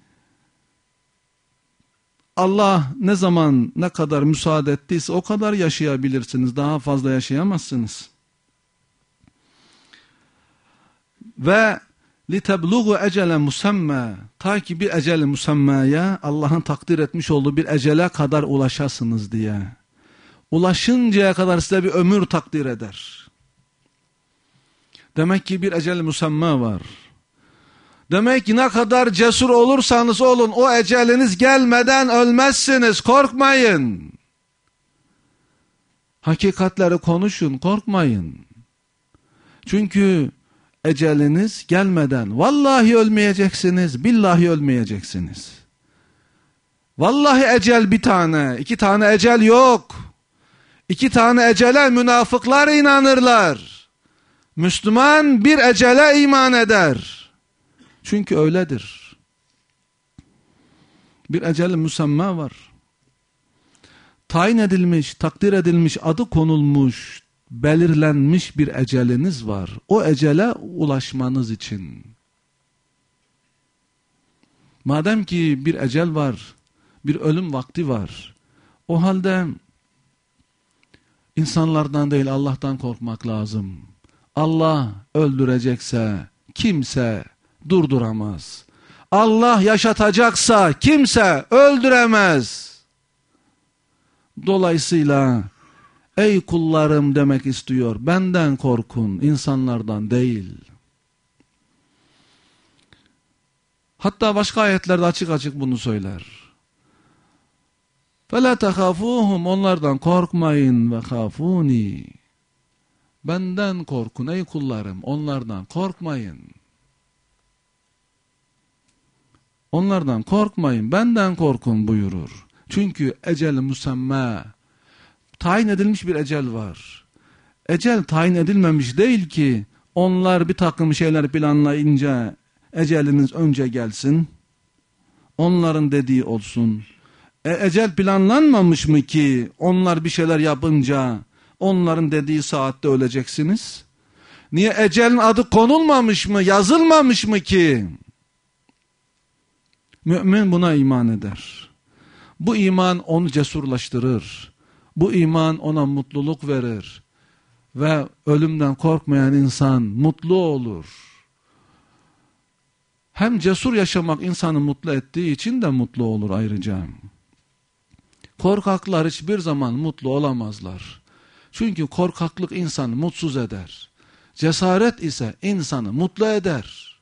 Allah ne zaman ne kadar müsaade ettiyse o kadar yaşayabilirsiniz. Daha fazla yaşayamazsınız. Ve لِتَبْلُغُ اَجَلًا مُسَمَّى. Ta ki bir ecel-i musammaya, Allah'ın takdir etmiş olduğu bir ecele kadar ulaşasınız diye. Ulaşıncaya kadar size bir ömür takdir eder. Demek ki bir ecel-i musamma var. Demek ki ne kadar cesur olursanız olun, o eceliniz gelmeden ölmezsiniz. Korkmayın. Hakikatleri konuşun, korkmayın. Çünkü eceliniz gelmeden vallahi ölmeyeceksiniz, billahi ölmeyeceksiniz. Vallahi ecel bir tane, iki tane ecel yok. İki tane ecele münafıklar inanırlar. Müslüman bir ecele iman eder. Çünkü öyledir. Bir ecel-i musamma var. Tayin edilmiş, takdir edilmiş, adı konulmuş, belirlenmiş bir eceliniz var. O ecele ulaşmanız için. Madem ki bir ecel var, bir ölüm vakti var, o halde insanlardan değil Allah'tan korkmak lazım. Allah öldürecekse kimse durduramaz. Allah yaşatacaksa kimse öldüremez. Dolayısıyla ey kullarım demek istiyor, benden korkun, insanlardan değil. Hatta başka ayetlerde açık açık bunu söyler. فَلَا تَخَافُوهُمْ. Onlardan korkmayın. وَخَافُونِي. Benden korkun ey kullarım, onlardan korkmayın. Onlardan korkmayın, benden korkun buyurur. Çünkü ecel-i musamma, tayin edilmiş bir ecel var. Ecel tayin edilmemiş değil ki, onlar bir takım şeyler planlayınca eceliniz önce gelsin, onların dediği olsun. E, ecel planlanmamış mı ki onlar bir şeyler yapınca onların dediği saatte öleceksiniz? Niye ecelin adı konulmamış mı, yazılmamış mı ki? Mümin buna iman eder. Bu iman onu cesurlaştırır. Bu iman ona mutluluk verir. Ve ölümden korkmayan insan mutlu olur. Hem cesur yaşamak insanı mutlu ettiği için de mutlu olur ayrıca. Korkaklar hiçbir zaman mutlu olamazlar. Çünkü korkaklık insanı mutsuz eder. Cesaret ise insanı mutlu eder.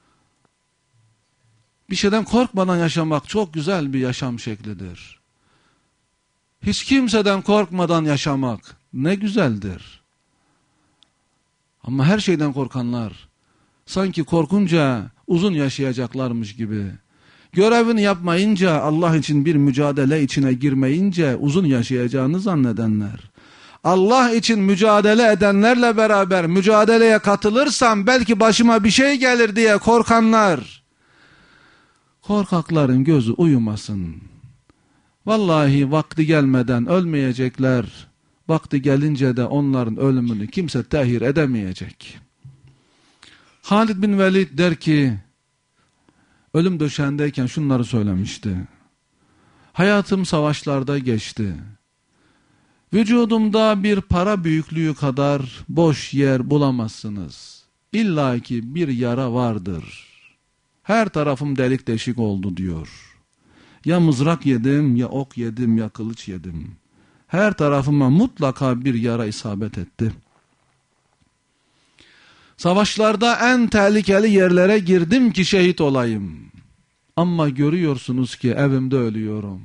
Bir şeyden korkmadan yaşamak çok güzel bir yaşam şeklidir. Hiç kimseden korkmadan yaşamak ne güzeldir. Ama her şeyden korkanlar sanki korkunca uzun yaşayacaklarmış gibi, görevini yapmayınca, Allah için bir mücadele içine girmeyince uzun yaşayacağını zannedenler, Allah için mücadele edenlerle beraber mücadeleye katılırsam belki başıma bir şey gelir diye korkanlar, korkakların gözü uyumasın. Vallahi vakti gelmeden ölmeyecekler, vakti gelince de onların ölümünü kimse tehir edemeyecek. Halid bin Velid der ki, ölüm döşeğindeyken şunları söylemişti. Hayatım savaşlarda geçti. Vücudumda bir para büyüklüğü kadar boş yer bulamazsınız. İlla ki bir yara vardır. Her tarafım delik deşik oldu diyor. Ya mızrak yedim, ya ok yedim, ya kılıç yedim. Her tarafıma mutlaka bir yara isabet etti. Savaşlarda en tehlikeli yerlere girdim ki şehit olayım. Ama görüyorsunuz ki evimde ölüyorum.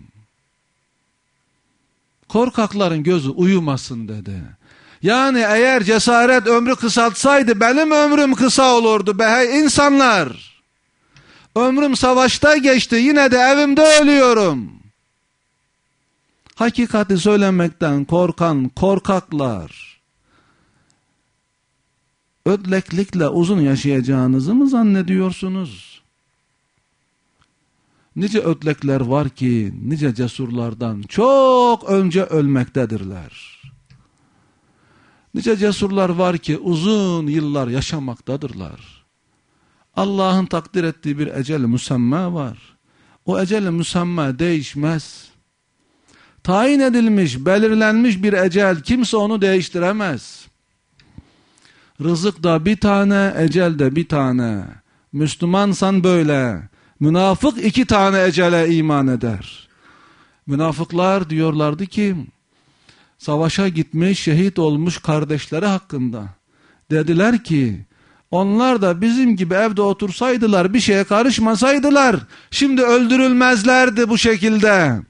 Korkakların gözü uyumasın dedi. Yani eğer cesaret ömrü kısaltsaydı benim ömrüm kısa olurdu be hey insanlar. Ömrüm savaşta geçti, yine de evimde ölüyorum. Hakikati söylemekten korkan korkaklar, ödleklikle uzun yaşayacağınızı mı zannediyorsunuz? Nice ödlekler var ki nice cesurlardan çok önce ölmektedirler. Nice cesurlar var ki uzun yıllar yaşamaktadırlar. Allah'ın takdir ettiği bir ecel-i müsemma var. O ecel-i müsemma değişmez. Tayin edilmiş, belirlenmiş bir ecel, kimse onu değiştiremez. Rızık da bir tane, ecel de bir tane. Müslümansan böyle. Münafık iki tane ecele iman eder. Münafıklar diyorlardı ki, savaşa gitmiş, şehit olmuş kardeşleri hakkında. Dediler ki, onlar da bizim gibi evde otursaydılar, bir şeye karışmasaydılar, şimdi öldürülmezlerdi bu şekilde.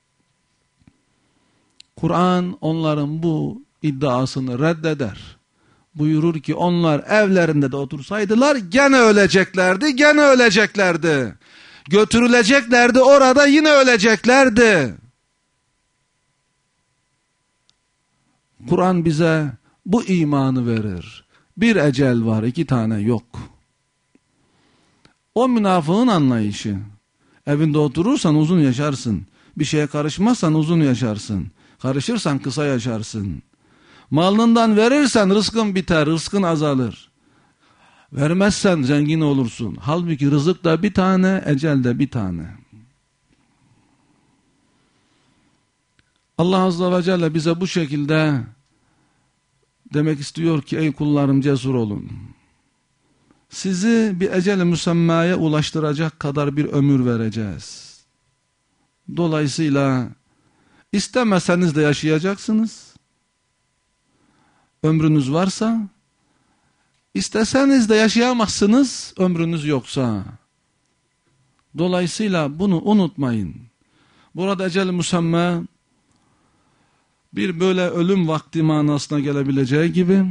Kur'an onların bu iddiasını reddeder. Buyurur ki onlar evlerinde de otursaydılar gene öleceklerdi, gene öleceklerdi. Götürüleceklerdi, orada yine öleceklerdi. Kur'an bize bu imanı verir. Bir ecel var, iki tane yok. O münafığın anlayışı. Evinde oturursan uzun yaşarsın. Bir şeye karışmazsan uzun yaşarsın. Karışırsan kısa yaşarsın. Malından verirsen rızkın biter, rızkın azalır. Vermezsen zengin olursun. Halbuki rızık da bir tane, ecel de bir tane. Allah Azze ve Celle bize bu şekilde demek istiyor ki ey kullarım cesur olun. Sizi bir ecel-i müsemmaya ulaştıracak kadar bir ömür vereceğiz. Dolayısıyla istemeseniz de yaşayacaksınız. Ömrünüz varsa, isteseniz de yaşayamazsınız ömrünüz yoksa. Dolayısıyla bunu unutmayın. Burada ecel-i müsemma bir böyle ölüm vakti manasına gelebileceği gibi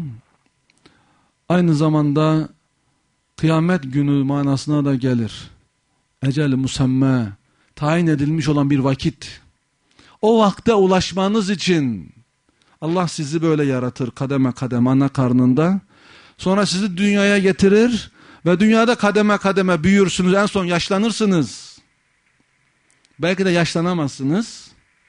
aynı zamanda kıyamet günü manasına da gelir. Ecel-i müsemma, tayin edilmiş olan bir vakit. O vakte ulaşmanız için Allah sizi böyle yaratır kademe kademe ana karnında. Sonra sizi dünyaya getirir ve dünyada kademe kademe büyürsünüz. En son yaşlanırsınız. Belki de yaşlanamazsınız.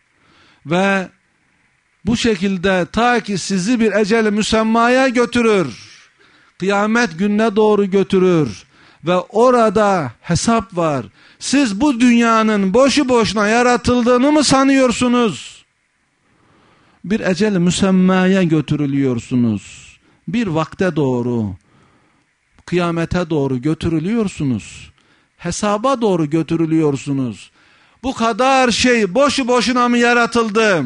Ve bu şekilde ta ki sizi bir ecel-i müsemmaya götürür. Kıyamet gününe doğru götürür. Ve orada hesap var. Siz bu dünyanın boşu boşuna yaratıldığını mı sanıyorsunuz? Bir ecel-i müsemmaya götürülüyorsunuz. Bir vakte doğru, kıyamete doğru götürülüyorsunuz. Hesaba doğru götürülüyorsunuz. Bu kadar şey boşu boşuna mı yaratıldı?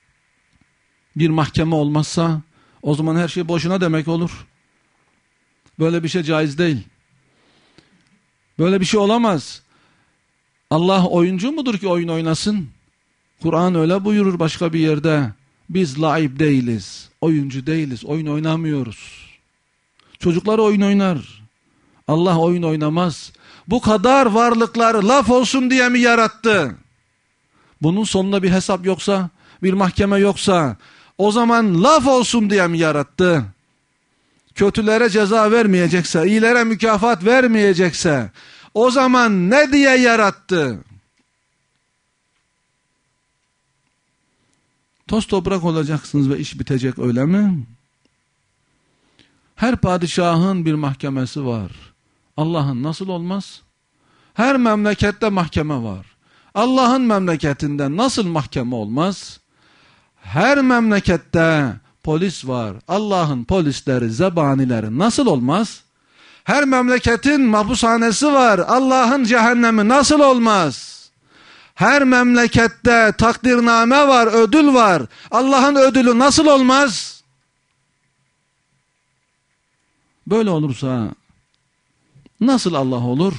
Bir mahkeme olmazsa o zaman her şey boşuna demek olur. Böyle bir şey caiz değil. Böyle bir şey olamaz. Allah oyuncu mudur ki oyun oynasın? Kur'an öyle buyurur başka bir yerde. Biz laib değiliz, oyuncu değiliz, oyun oynamıyoruz. Çocuklar oyun oynar. Allah oyun oynamaz. Bu kadar varlıkları laf olsun diye mi yarattı? Bunun sonunda bir hesap yoksa, bir mahkeme yoksa, o zaman laf olsun diye mi yarattı? Kötülere ceza vermeyecekse, iyilere mükafat vermeyecekse, o zaman ne diye yarattı? Toz toprak olacaksınız ve iş bitecek öyle mi? Her padişahın bir mahkemesi var. Allah'ın nasıl olmaz? Her memlekette mahkeme var. Allah'ın memleketinde nasıl mahkeme olmaz? Her memlekette polis var. Allah'ın polisleri, zebanileri nasıl olmaz? Her memleketin mahpushanesi var. Allah'ın cehennemi nasıl olmaz? Her memlekette takdirname var, ödül var. Allah'ın ödülü nasıl olmaz? Böyle olursa nasıl Allah olur?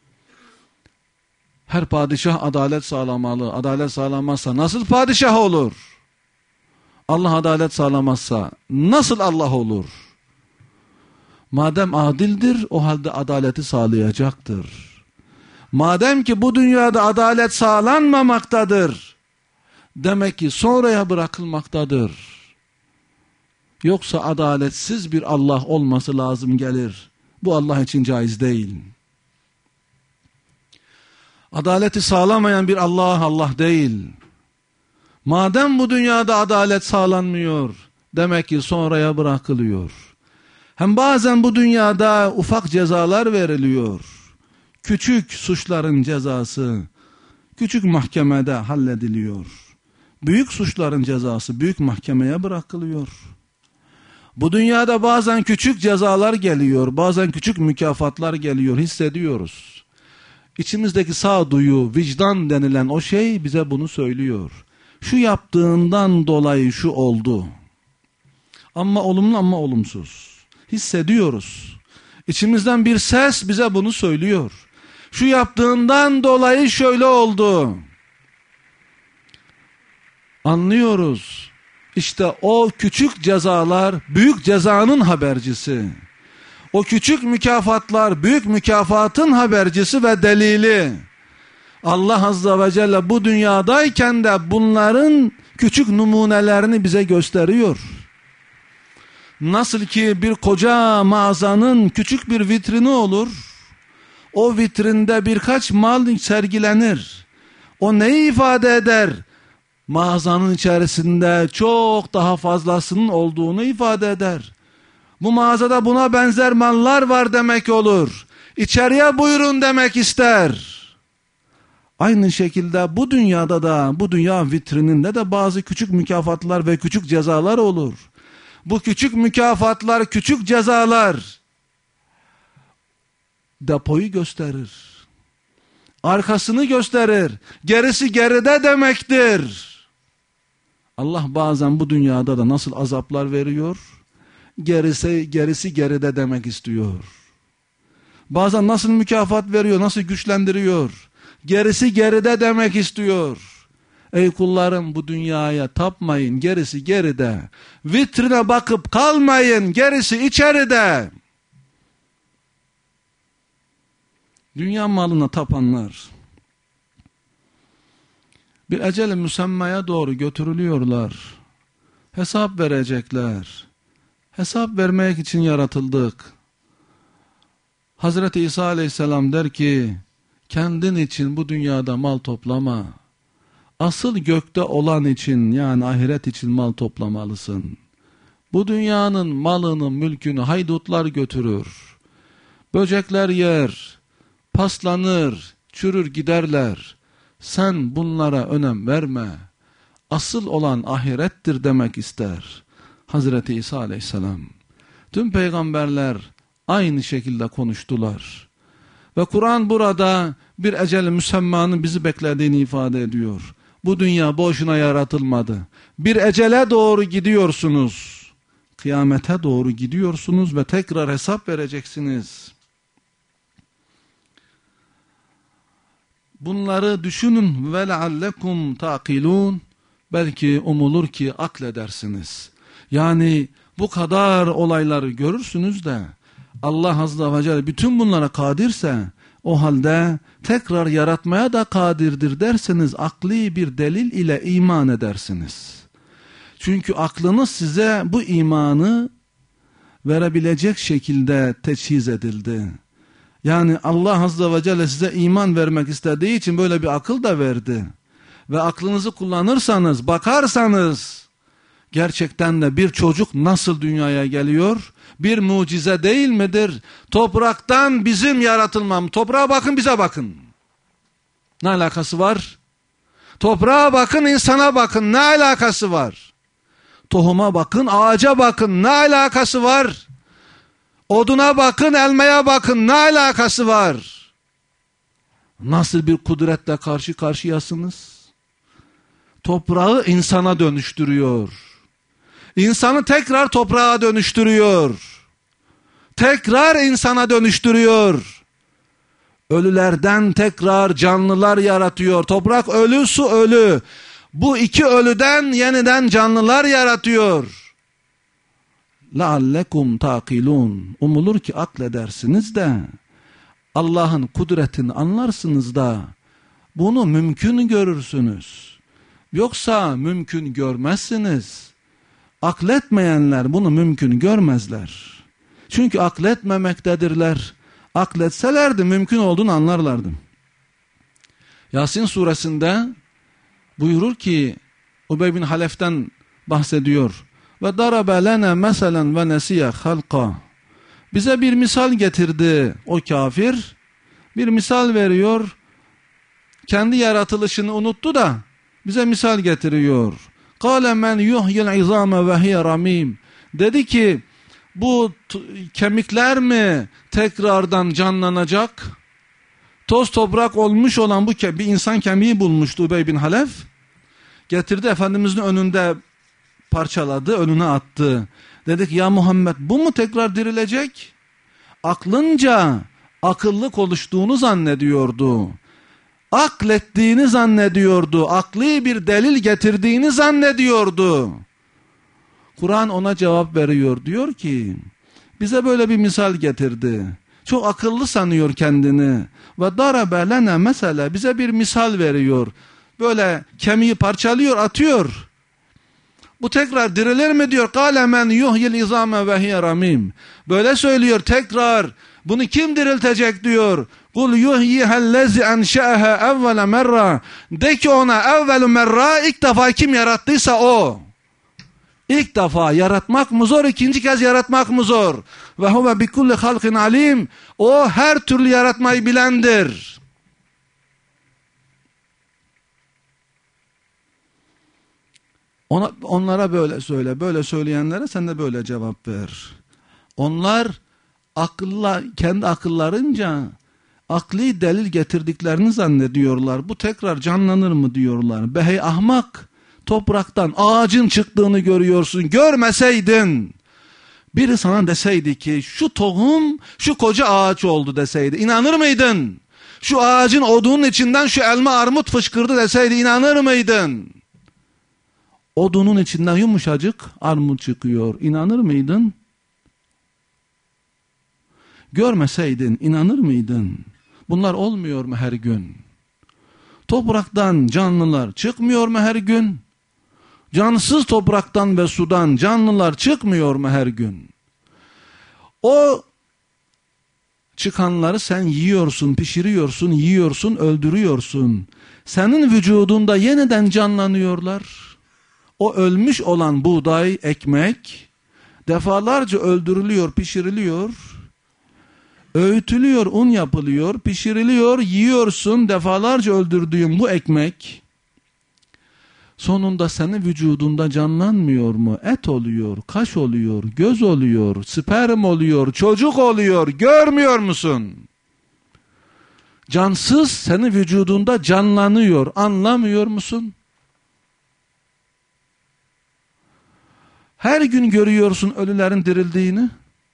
Her padişah adalet sağlamalı. Adalet sağlamazsa nasıl padişah olur? Allah adalet sağlamazsa nasıl Allah olur? Madem adildir, o halde adaleti sağlayacaktır. Madem ki bu dünyada adalet sağlanmamaktadır, demek ki sonraya bırakılmaktadır. Yoksa adaletsiz bir Allah olması lazım gelir. Bu Allah için caiz değil. Adaleti sağlamayan bir Allah Allah değil. Madem bu dünyada adalet sağlanmıyor, demek ki sonraya bırakılıyor. Hem bazen bu dünyada ufak cezalar veriliyor. Küçük suçların cezası küçük mahkemede hallediliyor. Büyük suçların cezası büyük mahkemeye bırakılıyor. Bu dünyada bazen küçük cezalar geliyor, bazen küçük mükafatlar geliyor, hissediyoruz. İçimizdeki sağduyu, vicdan denilen o şey bize bunu söylüyor. Şu yaptığından dolayı şu oldu. Ama olumlu ama olumsuz. Hissediyoruz. İçimizden bir ses bize bunu söylüyor. Şu yaptığından dolayı şöyle oldu. Anlıyoruz. İşte o küçük cezalar büyük cezanın habercisi. O küçük mükafatlar büyük mükafatın habercisi ve delili. Allah Azze ve Celle bu dünyadayken de bunların küçük numunelerini bize gösteriyor. Nasıl ki bir koca mağazanın küçük bir vitrini olur, o vitrinde birkaç mal sergilenir. O neyi ifade eder? Mağazanın içerisinde çok daha fazlasının olduğunu ifade eder. Bu mağazada buna benzer mallar var demek olur. İçeriye buyurun demek ister. Aynı şekilde bu dünyada da, bu dünya vitrininde de bazı küçük mükafatlar ve küçük cezalar olur. Bu küçük mükafatlar, küçük cezalar depoyu gösterir. Arkasını gösterir. Gerisi geride demektir. Allah bazen bu dünyada da nasıl azaplar veriyor? Gerisi, gerisi geride demek istiyor. Bazen nasıl mükafat veriyor, nasıl güçlendiriyor? Gerisi geride demek istiyor. Ey kullarım, bu dünyaya tapmayın, gerisi geride. Vitrine bakıp kalmayın, gerisi içeride. Dünya malına tapanlar bir ecel-i müsemmaya doğru götürülüyorlar. Hesap verecekler. Hesap vermek için yaratıldık. Hazreti İsa Aleyhisselam der ki, kendin için bu dünyada mal toplama. Asıl gökte olan için, yani ahiret için mal toplamalısın. Bu dünyanın malını, mülkünü haydutlar götürür. Böcekler yer, paslanır, çürür giderler. Sen bunlara önem verme. Asıl olan ahirettir demek ister Hazreti İsa Aleyhisselam. Tüm peygamberler aynı şekilde konuştular. Ve Kur'an burada bir ecel-i müsemmanın bizi beklediğini ifade ediyor. Bu dünya boşuna yaratılmadı. Bir ecele doğru gidiyorsunuz. Kıyamete doğru gidiyorsunuz ve tekrar hesap vereceksiniz. Bunları düşünün ve leallekum taqilun. Belki umulur ki akledersiniz. Yani bu kadar olayları görürsünüz de Allah Azze ve Celle bütün bunlara kadirse, o halde tekrar yaratmaya da kadirdir derseniz akli bir delil ile iman edersiniz. Çünkü aklınız size bu imanı verebilecek şekilde teçhiz edildi. Yani Allah Azze ve Celle size iman vermek istediği için böyle bir akıl da verdi. Ve aklınızı kullanırsanız, bakarsanız, gerçekten de bir çocuk nasıl dünyaya geliyor? Bir mucize değil midir? Topraktan bizim yaratılmam. Toprağa bakın, bize bakın. Ne alakası var? Toprağa bakın, insana bakın. Ne alakası var? Tohuma bakın, ağaca bakın. Ne alakası var? Oduna bakın, elmaya bakın, ne alakası var? Nasıl bir kudretle karşı karşıyasınız? Toprağı insana dönüştürüyor. İnsanı tekrar toprağa dönüştürüyor. Tekrar insana dönüştürüyor. Ölülerden tekrar canlılar yaratıyor. Toprak ölü, su ölü. Bu iki ölüden yeniden canlılar yaratıyor. لَعَلَّكُمْ تَعْقِلُونَ Umulur ki akledersiniz de, Allah'ın kudretini anlarsınız da, bunu mümkün görürsünüz. Yoksa mümkün görmezsiniz. Akletmeyenler bunu mümkün görmezler. Çünkü akletmemektedirler. Akletselerdi mümkün olduğunu anlarlardı. Yasin suresinde buyurur ki, Ubey bin Halef'ten bahsediyor. Ve darabe lena meselen ve nesiye halqa. Bize bir misal getirdi o kafir. Bir misal veriyor. Kendi yaratılışını unuttu da bize misal getiriyor. Kâle men yuhyil izâme ve hiye ramîm. Dedi ki, bu kemikler mi tekrardan canlanacak? Toz toprak olmuş olan bu bir insan kemiği bulmuştu Ubey bin Halef. Getirdi, Efendimizin önünde parçaladı, önüne attı. Dedik ya Muhammed, bu mu tekrar dirilecek? Aklınca akıllı konuştuğunu zannediyordu. Aklettiğini zannediyordu. Akli bir delil getirdiğini zannediyordu. Kur'an ona cevap veriyor. Diyor ki, bize böyle bir misal getirdi. Çok akıllı sanıyor kendini. Ve darabe lena mesela, bize bir misal veriyor. Böyle kemiği parçalıyor, atıyor. Bu tekrar dirilir mi diyor. Kâle men yuhyil izâme ve hiye ramîm. Böyle söylüyor tekrar. Bunu kim diriltecek diyor. Kul yuhyihellezi enşe'eha evvele merra. De ki ona, evvelu merra, ilk defa kim yarattıysa o. İlk defa yaratmak mı zor, ikinci kez yaratmak mı zor? Ve huve bikulli halkin alim. O her türlü yaratmayı bilendir. Ona, onlara böyle söyle, böyle söyleyenlere sen de böyle cevap ver. Onlar akılla, kendi akıllarınca akli delil getirdiklerini zannediyorlar. Bu tekrar canlanır mı diyorlar. Be hey ahmak, topraktan ağacın çıktığını görüyorsun. Görmeseydin, biri sana deseydi ki şu tohum şu koca ağaç oldu deseydi, inanır mıydın? Şu ağacın odunun içinden şu elma armut fışkırdı deseydi, inanır mıydın? Odunun içinden yumuşacık armut çıkıyor. İnanır mıydın? Görmeseydin inanır mıydın? Bunlar olmuyor mu her gün? Topraktan canlılar çıkmıyor mu her gün? Cansız topraktan ve sudan canlılar çıkmıyor mu her gün? O çıkanları sen yiyorsun, pişiriyorsun, yiyorsun, öldürüyorsun. Senin vücudunda yeniden canlanıyorlar. O ölmüş olan buğday, ekmek defalarca öldürülüyor, pişiriliyor, öğütülüyor, un yapılıyor, pişiriliyor, yiyorsun defalarca öldürdüğün bu ekmek sonunda senin vücudunda canlanmıyor mu? Et oluyor, kaş oluyor, göz oluyor, sperm oluyor, çocuk oluyor, görmüyor musun? Cansız senin vücudunda canlanıyor, anlamıyor musun? Her gün görüyorsun ölülerin dirildiğini.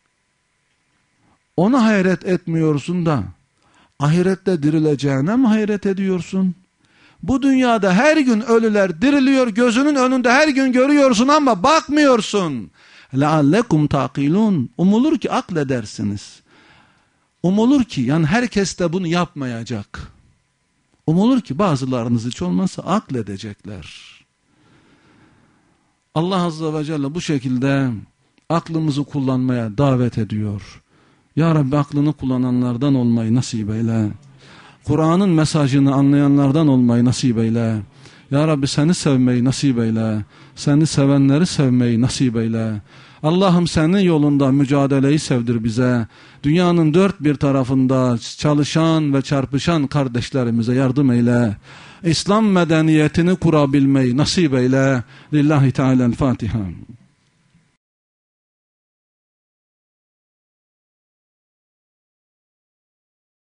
Ona hayret etmiyorsun da ahirette dirileceğine mi hayret ediyorsun? Bu dünyada her gün ölüler diriliyor, gözünün önünde her gün görüyorsun ama bakmıyorsun. لَعَلَّكُمْ تَعْقِلُونَ Umulur ki akledersiniz. Umulur ki, yani herkes de bunu yapmayacak. Umulur ki bazılarınız hiç olmazsa akledecekler. Allah Azze ve Celle bu şekilde aklımızı kullanmaya davet ediyor. Ya Rabbi, aklını kullananlardan olmayı nasip eyle. Kur'an'ın mesajını anlayanlardan olmayı nasip eyle. Ya Rabbi, seni sevmeyi nasip eyle. Seni sevenleri sevmeyi nasip eyle. Allah'ım, senin yolunda mücadeleyi sevdir bize. Dünyanın dört bir tarafında çalışan ve çarpışan kardeşlerimize yardım eyle. İslam medeniyetini kurabilmeyi nasip eyle. Lillahi Teala'l-Fatiha.